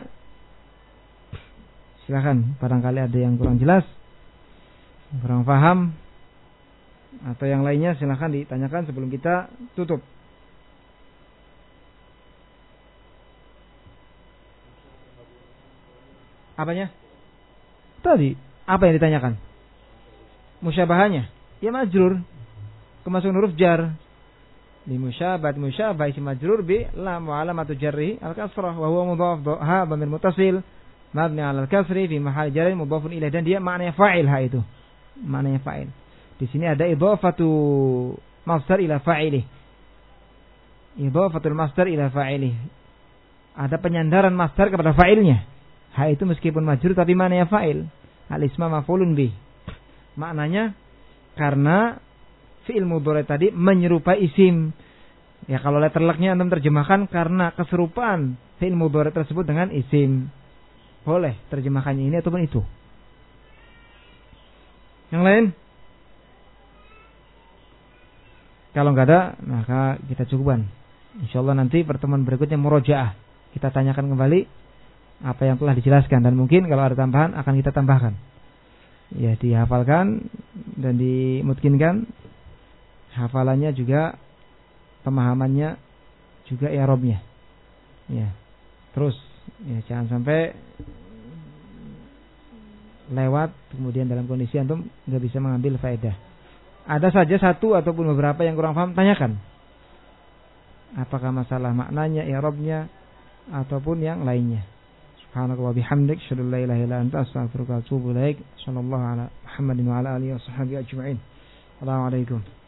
Silakan, barangkali ada yang kurang jelas, kurang paham, atau yang lainnya silakan ditanyakan sebelum kita tutup. Apanya? Tadi, apa yang ditanyakan? Musyabahannya. Ya majrur. kemasukan huruf jar. Li musyabah musyabah isim majrur bi lam wa alamatu jarri al-kasrah wa huwa mudhaf ha dhamir muttasil mabni 'ala al-kasri fi mahall jarri mudhafun ilaih, dan dia maknanya fa'il. Ha itu maknanya fa'il. Di sini ada idhafatu masdar ila fa'ilih. Idhafatul masdar ila fa'ilih. Ada penyandaran masdar kepada fa'ilnya. Ha itu meskipun majrur tapi maknanya fa'il. Al-isma maf'ulun bih. Maknanya karena fi'il mudhari tadi menyerupai isim. Ya kalau letter luck-nya antum terjemahkan karena keserupaan fi'il mudhari tersebut dengan isim. Boleh terjemahkannya ini ataupun itu. Yang lain? Kalau enggak ada, maka kita cukupkan. Insyaallah nanti pertemuan berikutnya murojaah. Kita tanyakan kembali apa yang telah dijelaskan, dan mungkin kalau ada tambahan akan kita tambahkan. Ya, dihafalkan dan dimutkinkan. Hafalannya juga, pemahamannya juga i'rabnya. Ya. Terus ya, jangan sampai lewat kemudian dalam kondisi antum enggak bisa mengambil faedah. Ada saja satu ataupun beberapa yang kurang paham, tanyakan. Apakah masalah maknanya, i'rabnya ataupun yang lainnya. Subhanallahi wa bihamdik, asyhadu an la ilaha illa anta, astaghfiruka wa atubu ilaik. Shallallahu ala Muhammadin wa ala alihi wa sahbihi ajma'in. Assalamualaikum.